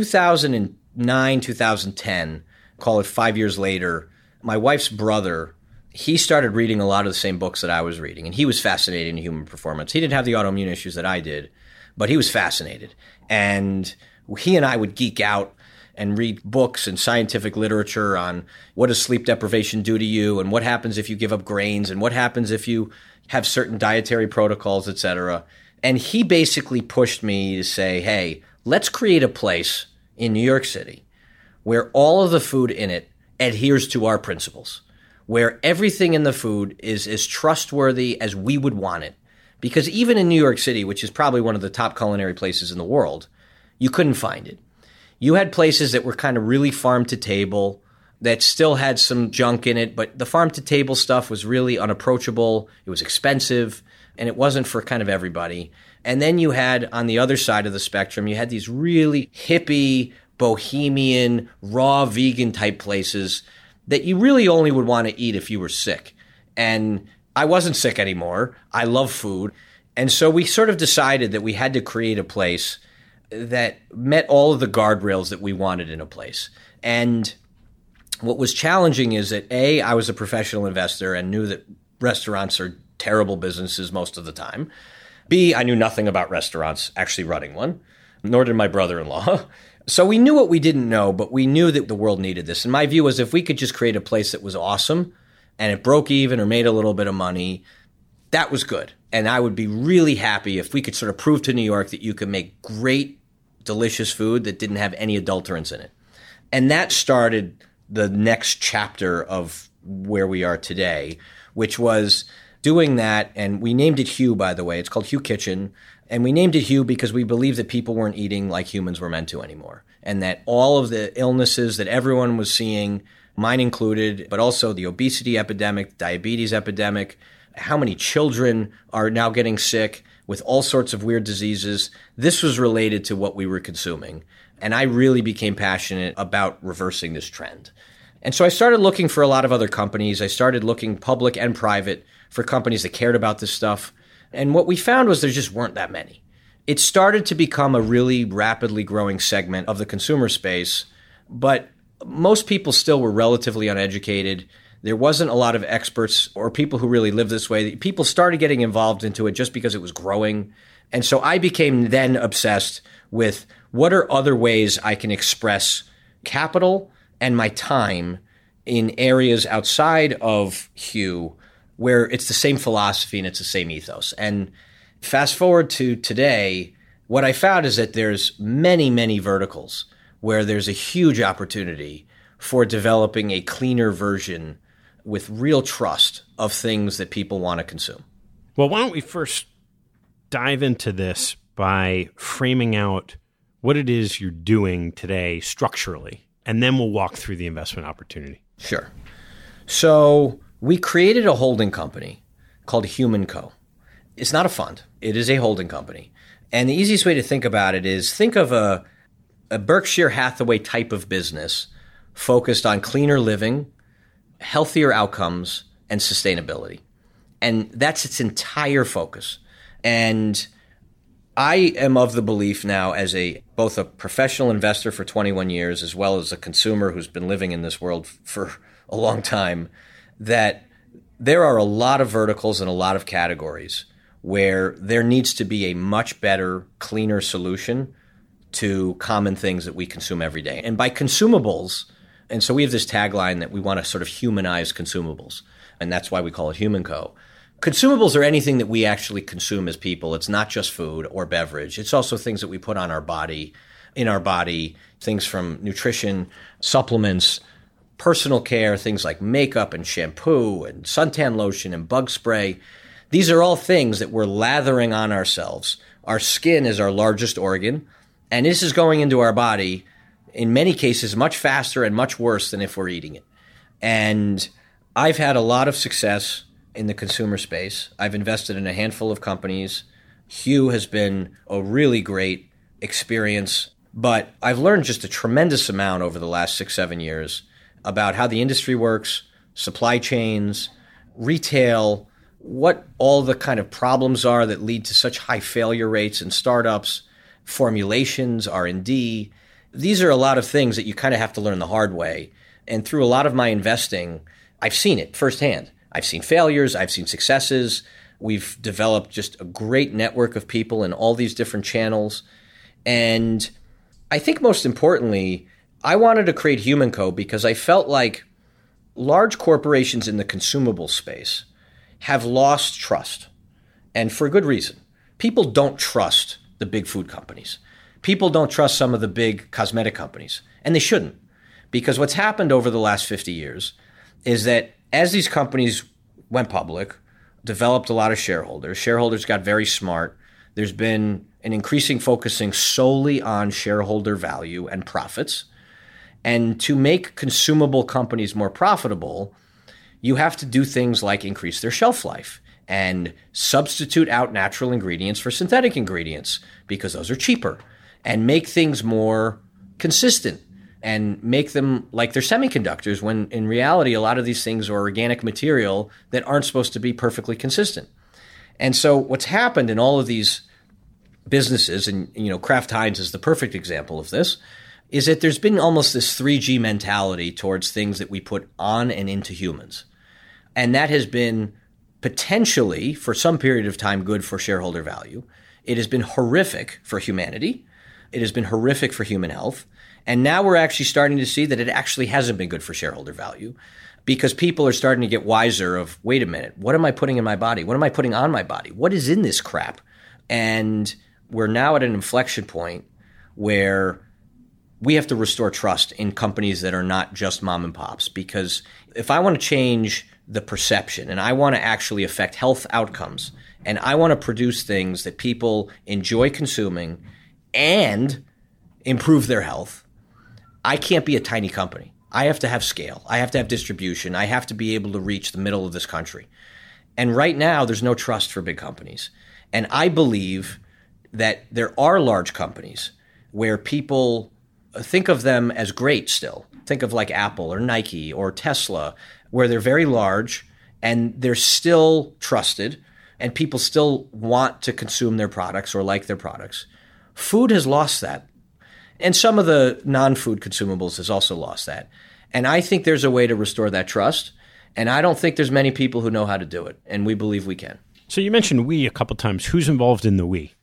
2009, 2010, call it 5 years later, my wife's brother, he started reading a lot of the same books that I was reading. And he was fascinated in human performance. He didn't have the autoimmune issues that I did, but he was fascinated. And he and I would geek out and read books and scientific literature on what does sleep deprivation do to you, and what happens if you give up grains, and what happens if you have certain dietary protocols, et cetera. And he basically pushed me to say, hey, let's create a place in New York City where all of the food in it adheres to our principles, where everything in the food is as trustworthy as we would want it. Because even in New York City, which is probably one of the top culinary places in the world, you couldn't find it. You had places that were kind of really farm to table that still had some junk in it, but the farm to table stuff was really unapproachable. It was expensive, and it wasn't for kind of everybody. And then you had, on the other side of the spectrum, you had these really hippie, bohemian, raw vegan type places that you really only would want to eat if you were sick. And I wasn't sick anymore. I love food. And so we sort of decided that we had to create a place that met all of the guardrails that we wanted in a place. And what was challenging is that, A, I was a professional investor and knew that restaurants are terrible businesses most of the time. B, I knew nothing about restaurants, actually running one, nor did my brother-in-law. So we knew what we didn't know, but we knew that the world needed this. And my view was if we could just create a place that was awesome and it broke even or made a little bit of money, that was good. And I would be really happy if we could sort of prove to New York that you could make great, delicious food that didn't have any adulterants in it. And that started the next chapter of where we are today, which was doing that. And we named it Hue, by the way. It's called Hue Kitchen. And we named it Hue because we believed that people weren't eating like humans were meant to anymore. And that all of the illnesses that everyone was seeing, mine included, but also the obesity epidemic, diabetes epidemic, how many children are now getting sick with all sorts of weird diseases, this was related to what we were consuming. And I really became passionate about reversing this trend. And so I started looking for a lot of other companies. I started looking public and private for companies that cared about this stuff. And what we found was there just weren't that many. It started to become a really rapidly growing segment of the consumer space, but most people still were relatively uneducated. There wasn't a lot of experts or people who really live this way. People started getting involved into it just because it was growing. And so I became then obsessed with what are other ways I can express capital and my time in areas outside of Hue where it's the same philosophy and it's the same ethos. And fast forward to today, what I found is that there's many, many verticals where there's a huge opportunity for developing a cleaner version with real trust of things that people want to consume. Well, why don't we first dive into this by framing out what it is you're doing today structurally, and then we'll walk through the investment opportunity. Sure. So we created a holding company called HumanCo. It's not a fund. It is a holding company. And the easiest way to think about it is think of a Berkshire Hathaway type of business focused on cleaner living, healthier outcomes, and sustainability. And that's its entire focus. And I am of the belief now, as both a professional investor for 21 years as well as a consumer who's been living in this world for a long time, that there are a lot of verticals and a lot of categories where there needs to be a much better, cleaner solution to common things that we consume every day. And by consumables, and so we have this tagline that we want to sort of humanize consumables, and that's why we call it HumanCo. Consumables are anything that we actually consume as people. It's not just food or beverage. It's also things that we put on our body, in our body, things from nutrition, supplements, personal care, things like makeup and shampoo and suntan lotion and bug spray. These are all things that we're lathering on ourselves. Our skin is our largest organ, and this is going into our body, in many cases, much faster and much worse than if we're eating it. And I've had a lot of success in the consumer space. I've invested in a handful of companies. Hue has been a really great experience, but I've learned just a tremendous amount over the last 6-7 years about how the industry works, supply chains, retail, what all the kind of problems are that lead to such high failure rates in startups, formulations, R&D. These are a lot of things that you kind of have to learn the hard way. And through a lot of my investing, I've seen it firsthand. I've seen failures. I've seen successes. We've developed just a great network of people in all these different channels. And I think most importantly, I wanted to create HumanCo because I felt like large corporations in the consumable space have lost trust, and for good reason. People don't trust the big food companies. People don't trust some of the big cosmetic companies, and they shouldn't, because what's happened over the last 50 years is that as these companies went public, developed a lot of shareholders got very smart. There's been an increasing focusing solely on shareholder value and profits. And to make consumable companies more profitable, you have to do things like increase their shelf life and substitute out natural ingredients for synthetic ingredients because those are cheaper, and make things more consistent and make them like they're semiconductors when in reality a lot of these things are organic material that aren't supposed to be perfectly consistent. And so what's happened in all of these businesses, and Kraft Heinz is the perfect example of this, is that there's been almost this 3G mentality towards things that we put on and into humans. And that has been potentially, for some period of time, good for shareholder value. It has been horrific for humanity. It has been horrific for human health. And now we're actually starting to see that it actually hasn't been good for shareholder value, because people are starting to get wiser of, wait a minute, what am I putting in my body? What am I putting on my body? What is in this crap? And we're now at an inflection point where we have to restore trust in companies that are not just mom and pops, because if I want to change the perception and I want to actually affect health outcomes and I want to produce things that people enjoy consuming and improve their health, I can't be a tiny company. I have to have scale. I have to have distribution. I have to be able to reach the middle of this country. And right now, there's no trust for big companies. And I believe that there are large companies where people think of them as great still. Think of like Apple or Nike or Tesla, where they're very large and they're still trusted and people still want to consume their products or like their products. Food has lost that. And some of the non-food consumables has also lost that. And I think there's a way to restore that trust. And I don't think there's many people who know how to do it. And we believe we can. So you mentioned we a couple times. Who's involved in the we?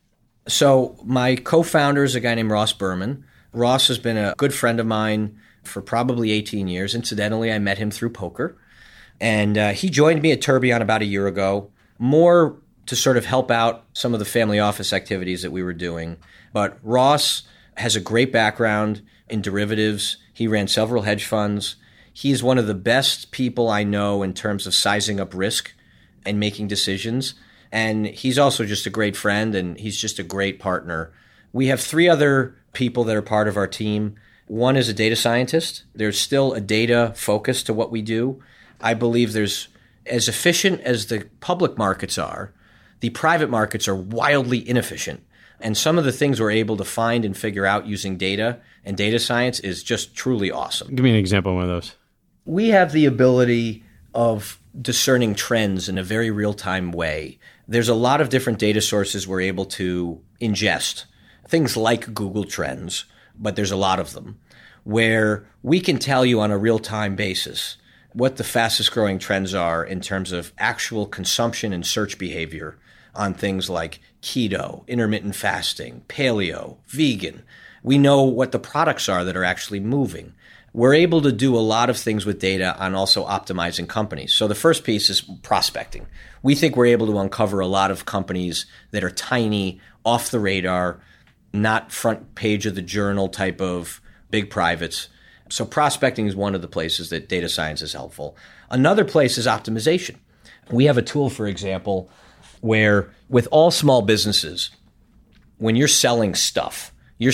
So my co-founder is a guy named Ross Berman. Ross has been a good friend of mine for probably 18 years. Incidentally, I met him through poker. And he joined me at Tourbillon about a year ago, more to sort of help out some of the family office activities that we were doing. But Ross has a great background in derivatives. He ran several hedge funds. He's one of the best people I know in terms of sizing up risk and making decisions. And he's also just a great friend, and he's just a great partner. We have 3 other people that are part of our team. One is a data scientist. There's still a data focus to what we do. I believe there's, as efficient as the public markets are, the private markets are wildly inefficient. And some of the things we're able to find and figure out using data and data science is just truly awesome. Give me an example of one of those. We have the ability of discerning trends in a very real-time way. There's a lot of different data sources we're able to ingest, things like Google Trends, but there's a lot of them, where we can tell you on a real-time basis what the fastest growing trends are in terms of actual consumption and search behavior on things like keto, intermittent fasting, paleo, vegan. We know what the products are that are actually moving. We're able to do a lot of things with data on also optimizing companies. So the first piece is prospecting. We think we're able to uncover a lot of companies that are tiny, off the radar, not front page of the journal type of big privates. So prospecting is one of the places that data science is helpful. Another place is optimization. We have a tool, for example, where with all small businesses, when you're selling stuff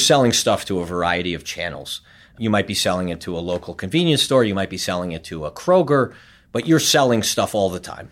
to a variety of channels. You might be selling it to a local convenience store. You might be selling it to a Kroger, but you're selling stuff all the time.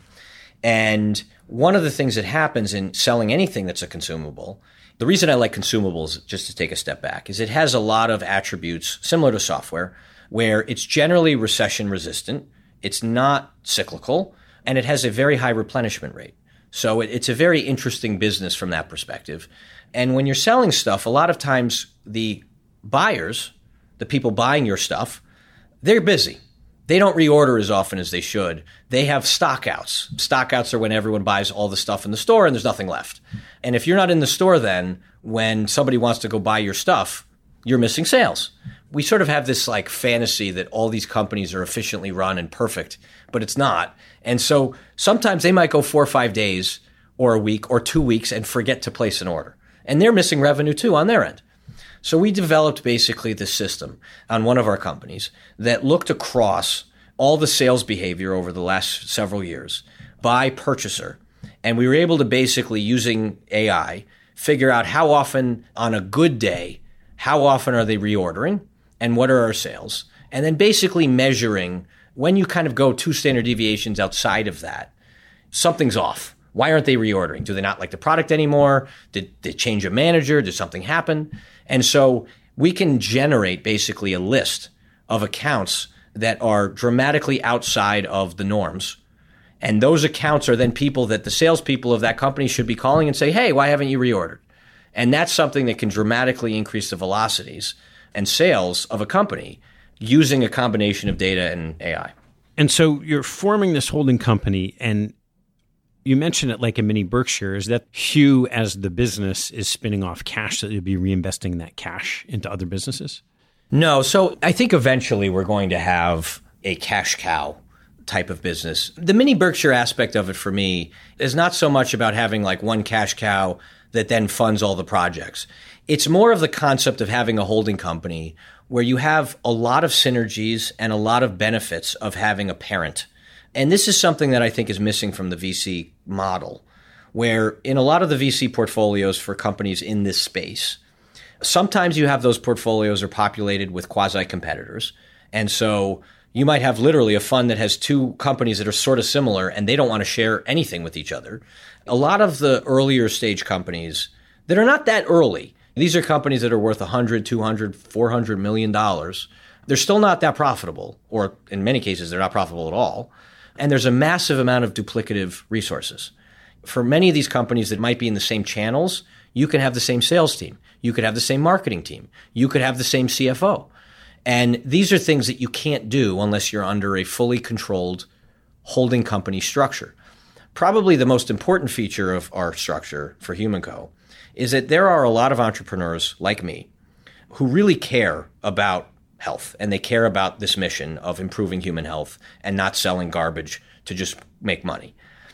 And one of the things that happens in selling anything that's a consumable, the reason I like consumables, just to take a step back, is it has a lot of attributes similar to software where it's generally recession resistant, it's not cyclical, and it has a very high replenishment rate. So it's a very interesting business from that perspective. And when you're selling stuff, a lot of times the buyers, the people buying your stuff, they're busy. They don't reorder as often as they should. They have stockouts. Stockouts are when everyone buys all the stuff in the store and there's nothing left. And if you're not in the store then, when somebody wants to go buy your stuff, you're missing sales. We sort of have this like fantasy that all these companies are efficiently run and perfect, but it's not. And so sometimes they might go 4 or 5 days or a week or 2 weeks and forget to place an order. And they're missing revenue too on their end. So we developed basically this system on one of our companies that looked across all the sales behavior over the last several years by purchaser. And we were able to basically, using AI, figure out how often on a good day, how often are they reordering and what are our sales? And then basically measuring when you kind of go 2 standard deviations outside of that, something's off. Why aren't they reordering? Do they not like the product anymore? Did they change a manager? Did something happen? And so we can generate basically a list of accounts that are dramatically outside of the norms. And those accounts are then people that the salespeople of that company should be calling and say, hey, why haven't you reordered? And that's something that can dramatically increase the velocities and sales of a company using a combination of data and AI. And so you're forming this holding company, and you mentioned it like a mini Berkshire. Is that Hugh, as the business, is spinning off cash that you'll be reinvesting that cash into other businesses? No. So I think eventually we're going to have a cash cow type of business. The mini Berkshire aspect of it for me is not so much about having like one cash cow that then funds all the projects. It's more of the concept of having a holding company where you have a lot of synergies and a lot of benefits of having a parent. And this is something that I think is missing from the VC model, where in a lot of the VC portfolios for companies in this space, sometimes you have those portfolios are populated with quasi-competitors. And so you might have literally a fund that has 2 companies that are sort of similar and they don't want to share anything with each other. A lot of the earlier stage companies that are not that early, these are companies that are worth $100, $200, $400 million. They're still not that profitable, or in many cases, they're not profitable at all. And there's a massive amount of duplicative resources. For many of these companies that might be in the same channels, you can have the same sales team. You could have the same marketing team. You could have the same CFO. And these are things that you can't do unless you're under a fully controlled holding company structure. Probably the most important feature of our structure for HumanCo is that there are a lot of entrepreneurs like me who really care about health, and they care about this mission of improving human health and not selling garbage to just make money.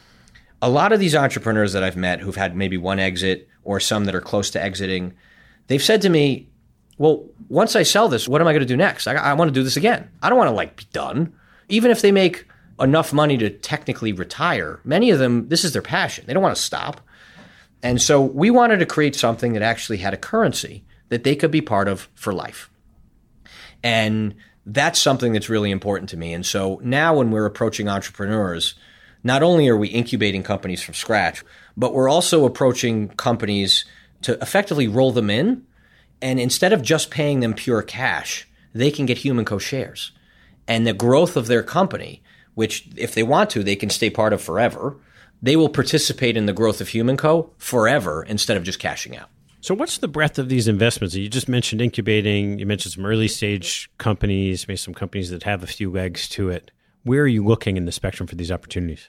A lot of these entrepreneurs that I've met who've had maybe one exit or some that are close to exiting, they've said to me, well, once I sell this, what am I going to do next? I want to do this again. I don't want to be done. Even if they make enough money to technically retire, many of them, this is their passion. They don't want to stop. And so we wanted to create something that actually had a currency that they could be part of for life. And that's something that's really important to me. And so now when we're approaching entrepreneurs, not only are we incubating companies from scratch, but we're also approaching companies to effectively roll them in. And instead of just paying them pure cash, they can get HumanCo shares. And the growth of their company, which if they want to, they can stay part of forever, they will participate in the growth of HumanCo forever instead of just cashing out. So what's the breadth of these investments? You just mentioned incubating. You mentioned some early stage companies, maybe some companies that have a few legs to it. Where are you looking in the spectrum for these opportunities?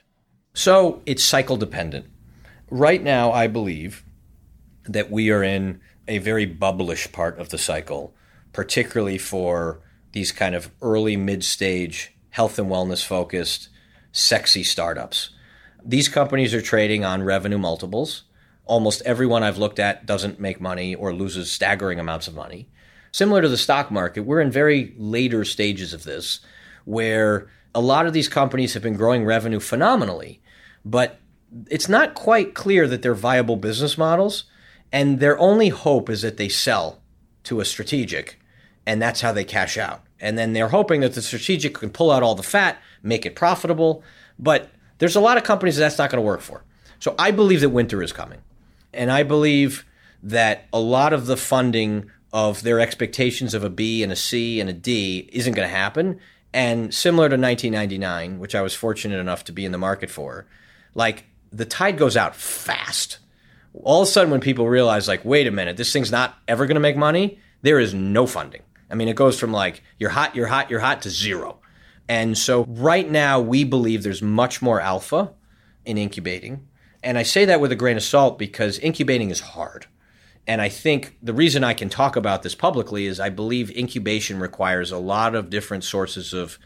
So it's cycle dependent. Right now, I believe that we are in a very bubblish part of the cycle, particularly for these kind of early, mid-stage, health and wellness focused, sexy startups. These companies are trading on revenue multiples. Almost everyone I've looked at doesn't make money or loses staggering amounts of money. Similar to the stock market, we're in very later stages of this, where a lot of these companies have been growing revenue phenomenally, but it's not quite clear that they're viable business models, and their only hope is that they sell to a strategic, and that's how they cash out. And then they're hoping that the strategic can pull out all the fat, make it profitable, but there's a lot of companies that's not going to work for. So I believe that winter is coming. And I believe that a lot of the funding of their expectations of a B and a C and a D isn't going to happen. And similar to 1999, which I was fortunate enough to be in the market for, like the tide goes out fast. All of a sudden when people realize like, wait a minute, this thing's not ever going to make money, there is no funding. I mean, it goes from like, you're hot to zero. And so right now we believe there's much more alpha in incubating. And I say that with a grain of salt because incubating is hard. And I think the reason I can talk about this publicly is I believe incubation requires a lot of different sources of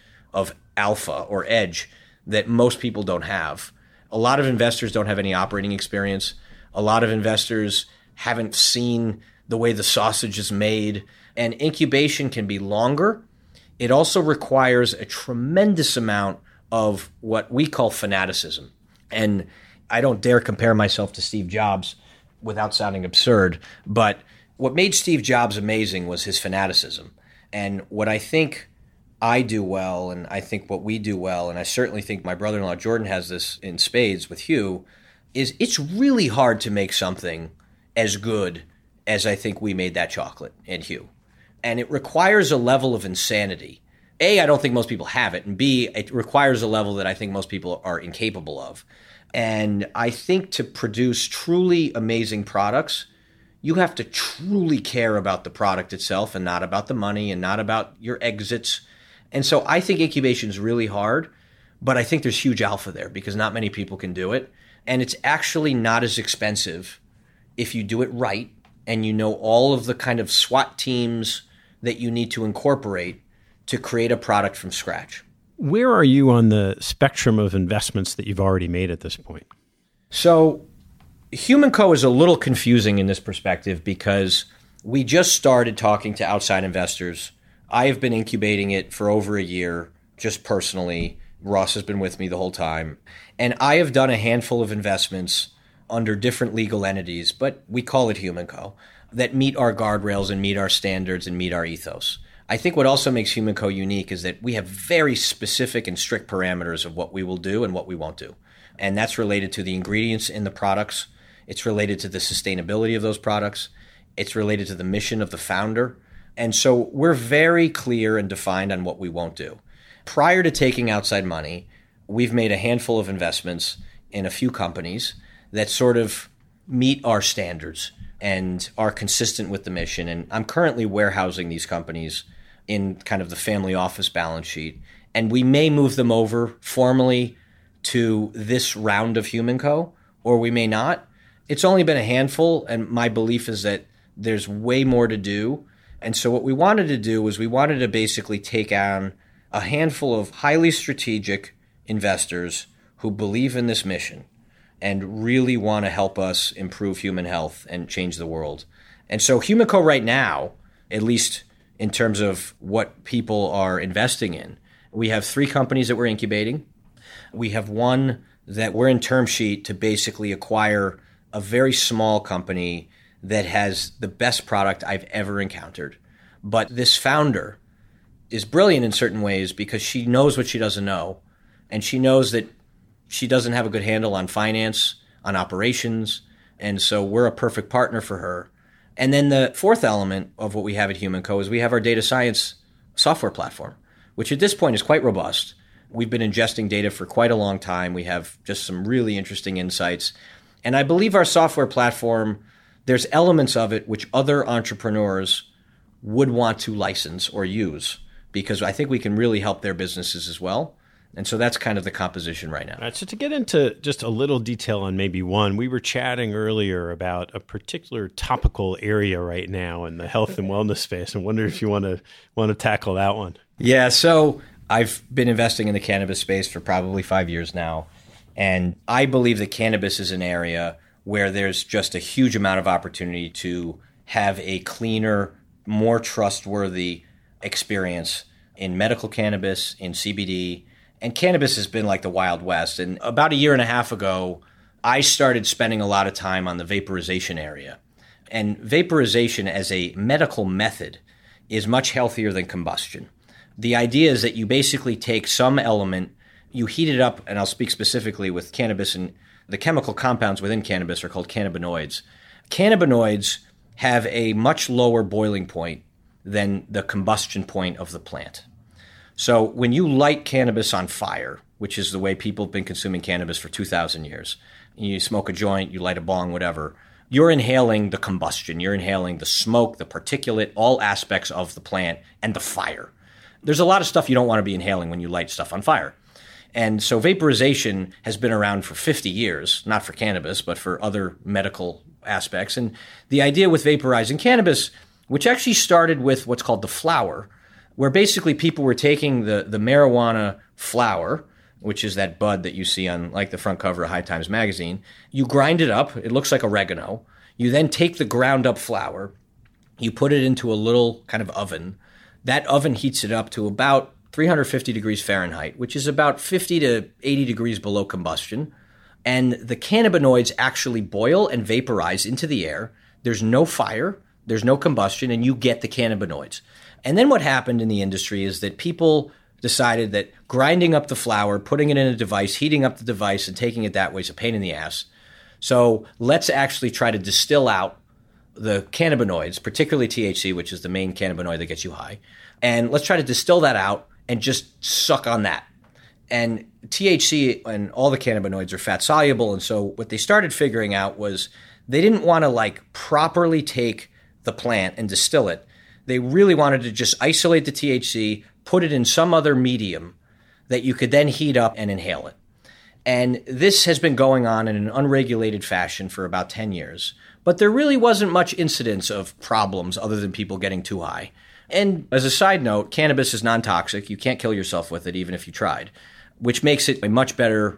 alpha or edge that most people don't have. A lot of investors don't have any operating experience. A lot of investors haven't seen the way the sausage is made. And incubation can be longer. It also requires a tremendous amount of what we call fanaticism. And I don't dare compare myself to Steve Jobs without sounding absurd, but what made Steve Jobs amazing was his fanaticism. And what I think I do well, and I think what we do well, and I certainly think my brother-in-law Jordan has this in spades with Hugh, is it's really hard to make something as good as I think we made that chocolate and Hugh. And it requires a level of insanity. A, I don't think most people have it, and B, it requires a level that I think most people are incapable of. And I think to produce truly amazing products, you have to truly care about the product itself and not about the money and not about your exits. And so I think incubation is really hard, but I think there's huge alpha there because not many people can do it. And it's actually not as expensive if you do it right and you know all of the kind of SWAT teams that you need to incorporate to create a product from scratch. Where are you on the spectrum of investments that you've already made at this point? So HumanCo is a little confusing in this perspective because we just started talking to outside investors. I have been incubating it for over a year, just personally. Ross has been with me the whole time. And I have done a handful of investments under different legal entities, but we call it HumanCo, that meet our guardrails and meet our standards and meet our ethos. I think what also makes HumanCo unique is that we have very specific and strict parameters of what we will do and what we won't do. And that's related to the ingredients in the products. It's related to the sustainability of those products. It's related to the mission of the founder. And so we're very clear and defined on what we won't do. Prior to taking outside money, we've made a handful of investments in a few companies that sort of meet our standards and are consistent with the mission. And I'm currently warehousing these companies in kind of the family office balance sheet. And we may move them over formally to this round of HumanCo, or we may not. It's only been a handful, and my belief is that there's way more to do. And so what we wanted to do was we wanted to basically take on a handful of highly strategic investors who believe in this mission and really want to help us improve human health and change the world. And so HumanCo right now, at least in terms of what people are investing in, we have 3 companies that we're incubating. We have one that we're in term sheet to basically acquire a very small company that has the best product I've ever encountered. But this founder is brilliant in certain ways because she knows what she doesn't know. And she knows that she doesn't have a good handle on finance, on operations. And so we're a perfect partner for her. And then the fourth element of what we have at HumanCo is we have our data science software platform, which at this point is quite robust. We've been ingesting data for quite a long time. We have just some really interesting insights. And I believe our software platform, there's elements of it which other entrepreneurs would want to license or use because I think we can really help their businesses as well. And so that's kind of the composition right now. All right, so to get into just a little detail on maybe one, we were chatting earlier about a particular topical area right now in the health and wellness space. I wonder if you want to tackle that one. Yeah, so I've been investing in the cannabis space for probably 5 years now. And I believe that cannabis is an area where there's just a huge amount of opportunity to have a cleaner, more trustworthy experience in medical cannabis, in CBD. And cannabis has been like the Wild West. And about a year and a half ago, I started spending a lot of time on the vaporization area. And vaporization as a medical method is much healthier than combustion. The idea is that you basically take some element, you heat it up, and I'll speak specifically with cannabis, and the chemical compounds within cannabis are called cannabinoids. Cannabinoids have a much lower boiling point than the combustion point of the plant. So when you light cannabis on fire, which is the way people have been consuming cannabis for 2,000 years, you smoke a joint, you light a bong, whatever, you're inhaling the combustion, you're inhaling the smoke, the particulate, all aspects of the plant, and the fire. There's a lot of stuff you don't want to be inhaling when you light stuff on fire. And so vaporization has been around for 50 years, not for cannabis, but for other medical aspects. And the idea with vaporizing cannabis, which actually started with what's called the flower, where basically people were taking the marijuana flower, which is that bud that you see on like the front cover of High Times magazine. You grind it up. It looks like oregano. You then take the ground up flower. You put it into a little kind of oven. That oven heats it up to about 350 degrees Fahrenheit, which is about 50 to 80 degrees below combustion. And the cannabinoids actually boil and vaporize into the air. There's no fire. There's no combustion, and you get the cannabinoids. And then what happened in the industry is that people decided that grinding up the flour, putting it in a device, heating up the device, and taking it that way is a pain in the ass. So let's actually try to distill out the cannabinoids, particularly THC, which is the main cannabinoid that gets you high. And let's try to distill that out and just suck on that. And THC and all the cannabinoids are fat soluble. And so what they started figuring out was they didn't want to like properly take the plant and distill it. They really wanted to just isolate the THC, put it in some other medium that you could then heat up and inhale it. And this has been going on in an unregulated fashion for about 10 years. But there really wasn't much incidence of problems other than people getting too high. And as a side note, cannabis is non-toxic. You can't kill yourself with it even if you tried, which makes it a much better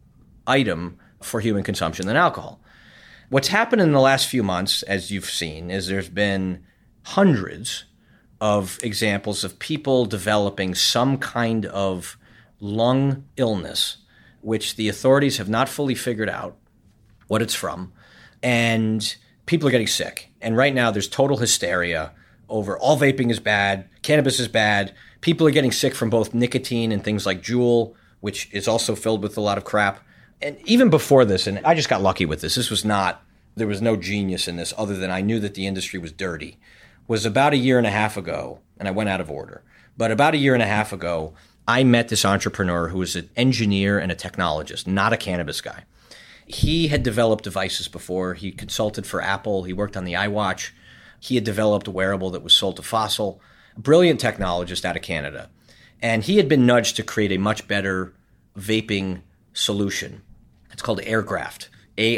item for human consumption than alcohol. What's happened in the last few months, as you've seen, is there's been hundreds of examples of people developing some kind of lung illness, which the authorities have not fully figured out what it's from. And people are getting sick. And right now there's total hysteria over all vaping is bad, cannabis is bad. People are getting sick from both nicotine and things like Juul, which is also filled with a lot of crap. And even before this, and I just got lucky with this, there was no genius in this other than I knew that the industry was dirty. Was about a year and a half ago, and I went out of order, but about a year and a half ago, I met this entrepreneur who was an engineer and a technologist, not a cannabis guy. He had developed devices before. He consulted for Apple. He worked on the iWatch. He had developed a wearable that was sold to Fossil. A brilliant technologist out of Canada. And he had been nudged to create a much better vaping solution. It's called Airgraft,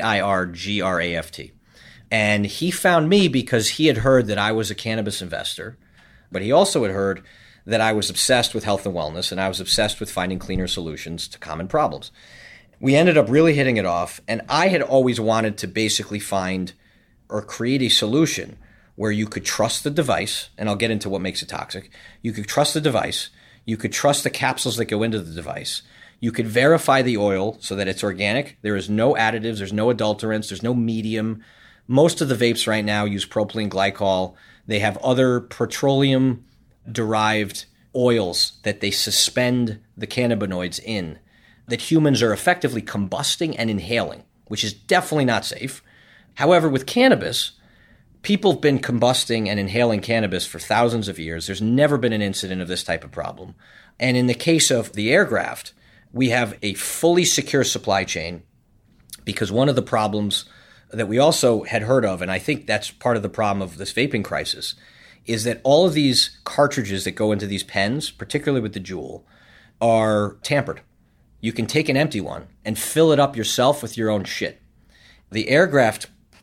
AIRGRAFT. And he found me because he had heard that I was a cannabis investor, but he also had heard that I was obsessed with health and wellness, and I was obsessed with finding cleaner solutions to common problems. We ended up really hitting it off, and I had always wanted to basically find or create a solution where you could trust the device, and I'll get into what makes it toxic. You could trust the device. You could trust the capsules that go into the device. You could verify the oil so that it's organic. There is no additives. There's no adulterants. There's no medium. Most of the vapes right now use propylene glycol. They have other petroleum-derived oils that they suspend the cannabinoids in that humans are effectively combusting and inhaling, which is definitely not safe. However, with cannabis, people have been combusting and inhaling cannabis for thousands of years. There's never been an incident of this type of problem. And in the case of the air graft, we have a fully secure supply chain, because one of the problems that we also had heard of, and I think that's part of the problem of this vaping crisis, is that all of these cartridges that go into these pens, particularly with the Juul, are tampered. You can take an empty one and fill it up yourself with your own shit. The air graft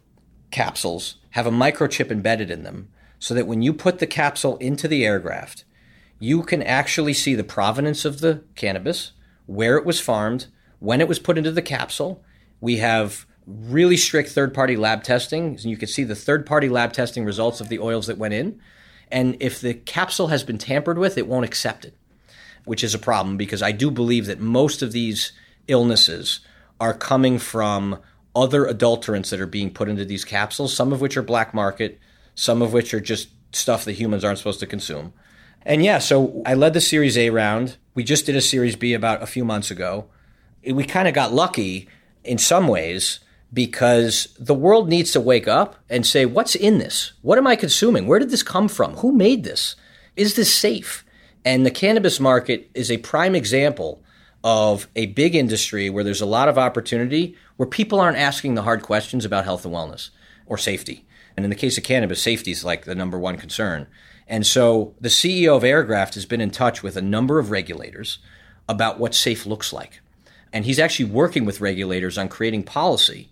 capsules have a microchip embedded in them so that when you put the capsule into the air graft, you can actually see the provenance of the cannabis, where it was farmed, when it was put into the capsule. We have really strict third-party lab testing, and you can see the third-party lab testing results of the oils that went in. And if the capsule has been tampered with, it won't accept it, which is a problem, because I do believe that most of these illnesses are coming from other adulterants that are being put into these capsules, some of which are black market, some of which are just stuff that humans aren't supposed to consume. And yeah, so I led the Series A round. We just did a Series B about a few months ago. We kind of got lucky in some ways, because the world needs to wake up and say, what's in this? What am I consuming? Where did this come from? Who made this? Is this safe? And the cannabis market is a prime example of a big industry where there's a lot of opportunity, where people aren't asking the hard questions about health and wellness or safety. And in the case of cannabis, safety is like the number one concern. And so the CEO of Airgraft has been in touch with a number of regulators about what safe looks like. And he's actually working with regulators on creating policy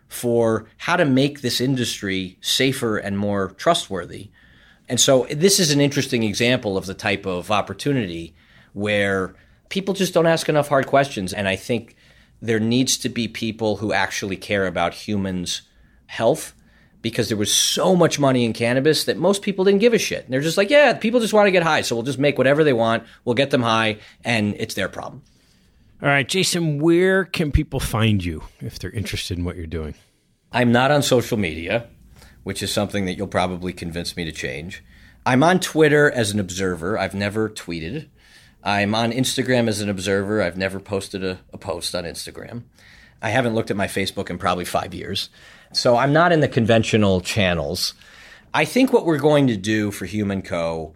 for how to make this industry safer and more trustworthy. And so this is an interesting example of the type of opportunity where people just don't ask enough hard questions. And I think there needs to be people who actually care about humans' health, because there was so much money in cannabis that most people didn't give a shit. And they're just like, yeah, people just want to get high, so we'll just make whatever they want, we'll get them high, and it's their problem. All right, Jason, where can people find you if they're interested in what you're doing? I'm not on social media, which is something that you'll probably convince me to change. I'm on Twitter as an observer. I've never tweeted. I'm on Instagram as an observer. I've never posted a post on Instagram. I haven't looked at my Facebook in probably 5 years. So I'm not in the conventional channels. I think what we're going to do for Human Co.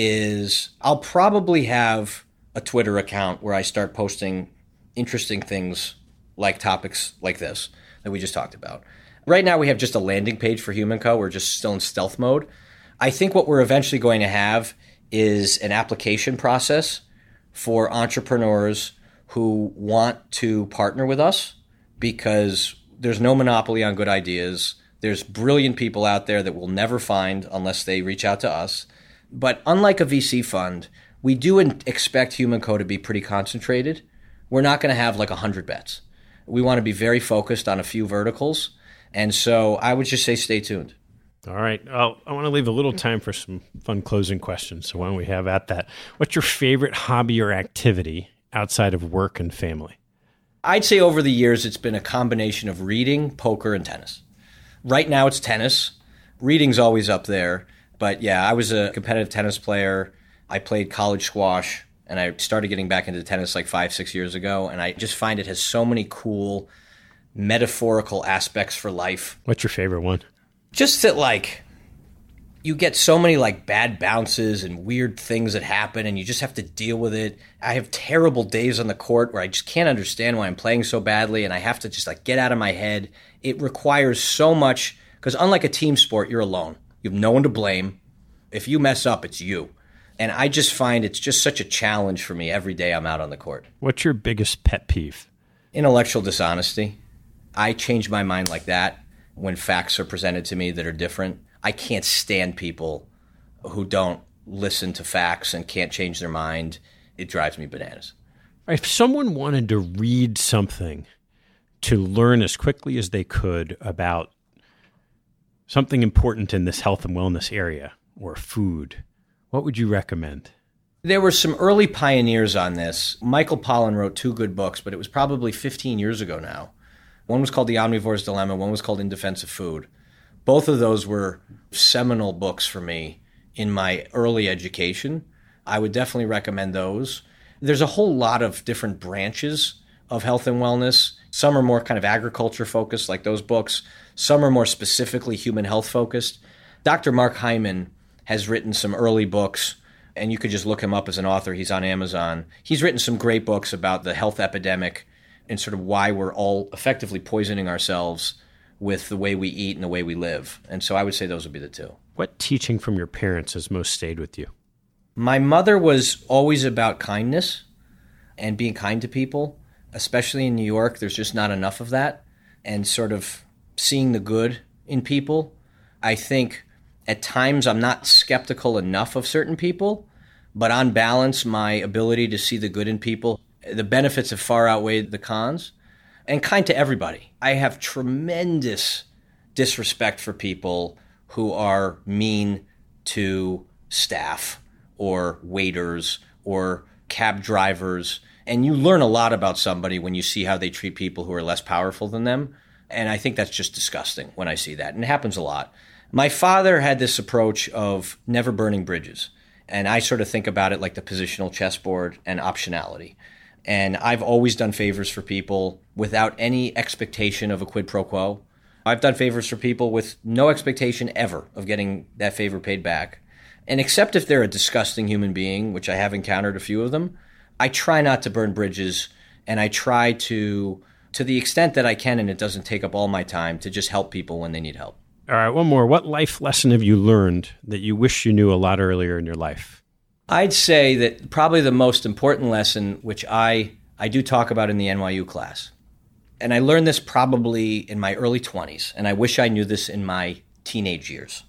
is I'll probably have a Twitter account where I start posting interesting things like topics like this that we just talked about. Right now we have just a landing page for Human Co. We're just still in stealth mode. I think what we're eventually going to have is an application process for entrepreneurs who want to partner with us, because there's no monopoly on good ideas. There's brilliant people out there that we'll never find unless they reach out to us. But unlike a VC fund, we do expect Human Co. to be pretty concentrated. We're not going to have like 100 bets. We want to be very focused on a few verticals. And so I would just say stay tuned. All right. I want to leave a little time for some fun closing questions. So why don't we have at that? What's your favorite hobby or activity outside of work and family? I'd say over the years, it's been a combination of reading, poker, and tennis. Right now it's tennis. Reading's always up there. But yeah, I was a competitive tennis player. I played college squash, and I started getting back into tennis like 5-6 years ago. And I just find it has so many cool metaphorical aspects for life. What's your favorite one? Just that, like, you get so many like bad bounces and weird things that happen, and you just have to deal with it. I have terrible days on the court where I just can't understand why I'm playing so badly, and I have to just like get out of my head. It requires so much, because unlike a team sport, you're alone. You have no one to blame. If you mess up, it's you. And I just find it's just such a challenge for me every day I'm out on the court. What's your biggest pet peeve? Intellectual dishonesty. I change my mind like that when facts are presented to me that are different. I can't stand people who don't listen to facts and can't change their mind. It drives me bananas. If someone wanted to read something to learn as quickly as they could about something important in this health and wellness area or food, what would you recommend? There were some early pioneers on this. Michael Pollan wrote 2 good books, but it was probably 15 years ago now. One was called The Omnivore's Dilemma. One was called In Defense of Food. Both of those were seminal books for me in my early education. I would definitely recommend those. There's a whole lot of different branches of health and wellness. Some are more kind of agriculture focused, like those books. Some are more specifically human health focused. Dr. Mark Hyman has written some early books, and you could just look him up as an author. He's on Amazon. He's written some great books about the health epidemic and sort of why we're all effectively poisoning ourselves with the way we eat and the way we live. And so I would say those would be the two. What teaching from your parents has most stayed with you? My mother was always about kindness and being kind to people, especially in New York. There's just not enough of that. And sort of seeing the good in people. I think at times I'm not skeptical enough of certain people, but on balance, my ability to see the good in people, the benefits have far outweighed the cons. And kind to everybody. I have tremendous disrespect for people who are mean to staff or waiters or cab drivers. And you learn a lot about somebody when you see how they treat people who are less powerful than them. And I think that's just disgusting when I see that. And it happens a lot. My father had this approach of never burning bridges. And I sort of think about it like the positional chessboard and optionality. And I've always done favors for people without any expectation of a quid pro quo. I've done favors for people with no expectation ever of getting that favor paid back. And except if they're a disgusting human being, which I have encountered a few of them, I try not to burn bridges, and I try to the extent that I can, and it doesn't take up all my time, to just help people when they need help. All right, one more. What life lesson have you learned that you wish you knew a lot earlier in your life? I'd say that probably the most important lesson, which I do talk about in the NYU class, and I learned this probably in my early 20s, and I wish I knew this in my teenage years.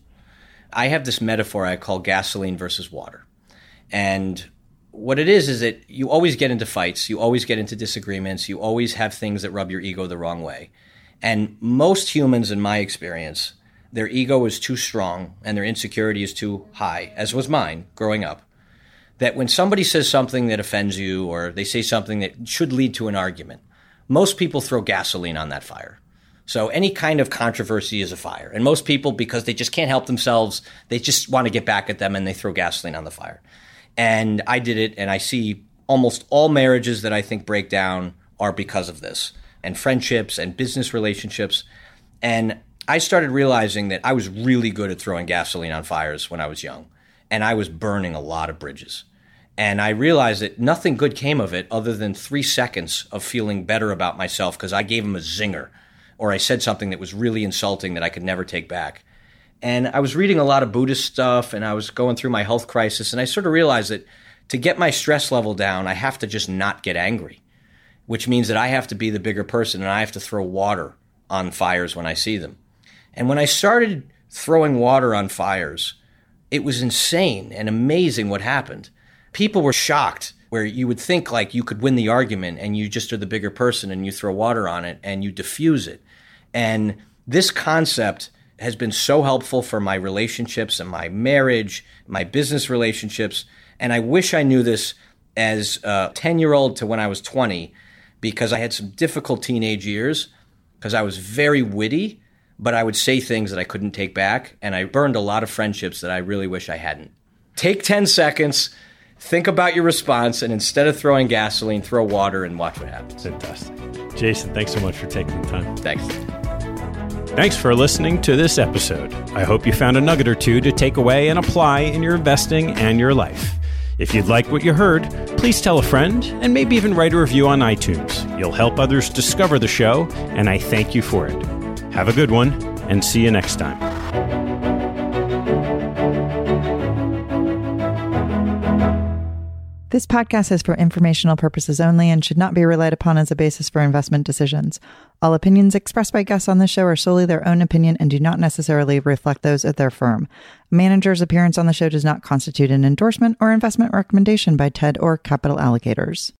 I have this metaphor I call gasoline versus water. And what it is that you always get into fights, you always get into disagreements, you always have things that rub your ego the wrong way. And most humans, in my experience, their ego is too strong and their insecurity is too high, as was mine growing up, that when somebody says something that offends you or they say something that should lead to an argument, most people throw gasoline on that fire. So any kind of controversy is a fire. And most people, because they just can't help themselves, they just want to get back at them and they throw gasoline on the fire. And I did it, and I see almost all marriages that I think break down are because of this, and friendships and business relationships. And I started realizing that I was really good at throwing gasoline on fires when I was young, and I was burning a lot of bridges. And I realized that nothing good came of it other than 3 seconds of feeling better about myself because I gave him a zinger, or I said something that was really insulting that I could never take back. And I was reading a lot of Buddhist stuff, and I was going through my health crisis, and I sort of realized that to get my stress level down, I have to just not get angry, which means that I have to be the bigger person, and I have to throw water on fires when I see them. And when I started throwing water on fires, it was insane and amazing what happened. People were shocked, where you would think like you could win the argument, and you just are the bigger person, and you throw water on it, and you diffuse it. And this concept has been so helpful for my relationships and my marriage, my business relationships. And I wish I knew this as a 10-year-old to when I was 20, because I had some difficult teenage years, because I was very witty, but I would say things that I couldn't take back. And I burned a lot of friendships that I really wish I hadn't. Take 10 seconds, think about your response, and instead of throwing gasoline, throw water and watch what happens. Fantastic. Jason, thanks so much for taking the time. Thanks. Thanks for listening to this episode. I hope you found a nugget or two to take away and apply in your investing and your life. If you'd like what you heard, please tell a friend and maybe even write a review on iTunes. You'll help others discover the show, and I thank you for it. Have a good one, and see you next time. This podcast is for informational purposes only and should not be relied upon as a basis for investment decisions. All opinions expressed by guests on this show are solely their own opinion and do not necessarily reflect those of their firm. A manager's appearance on the show does not constitute an endorsement or investment recommendation by TED or Capital Allocators.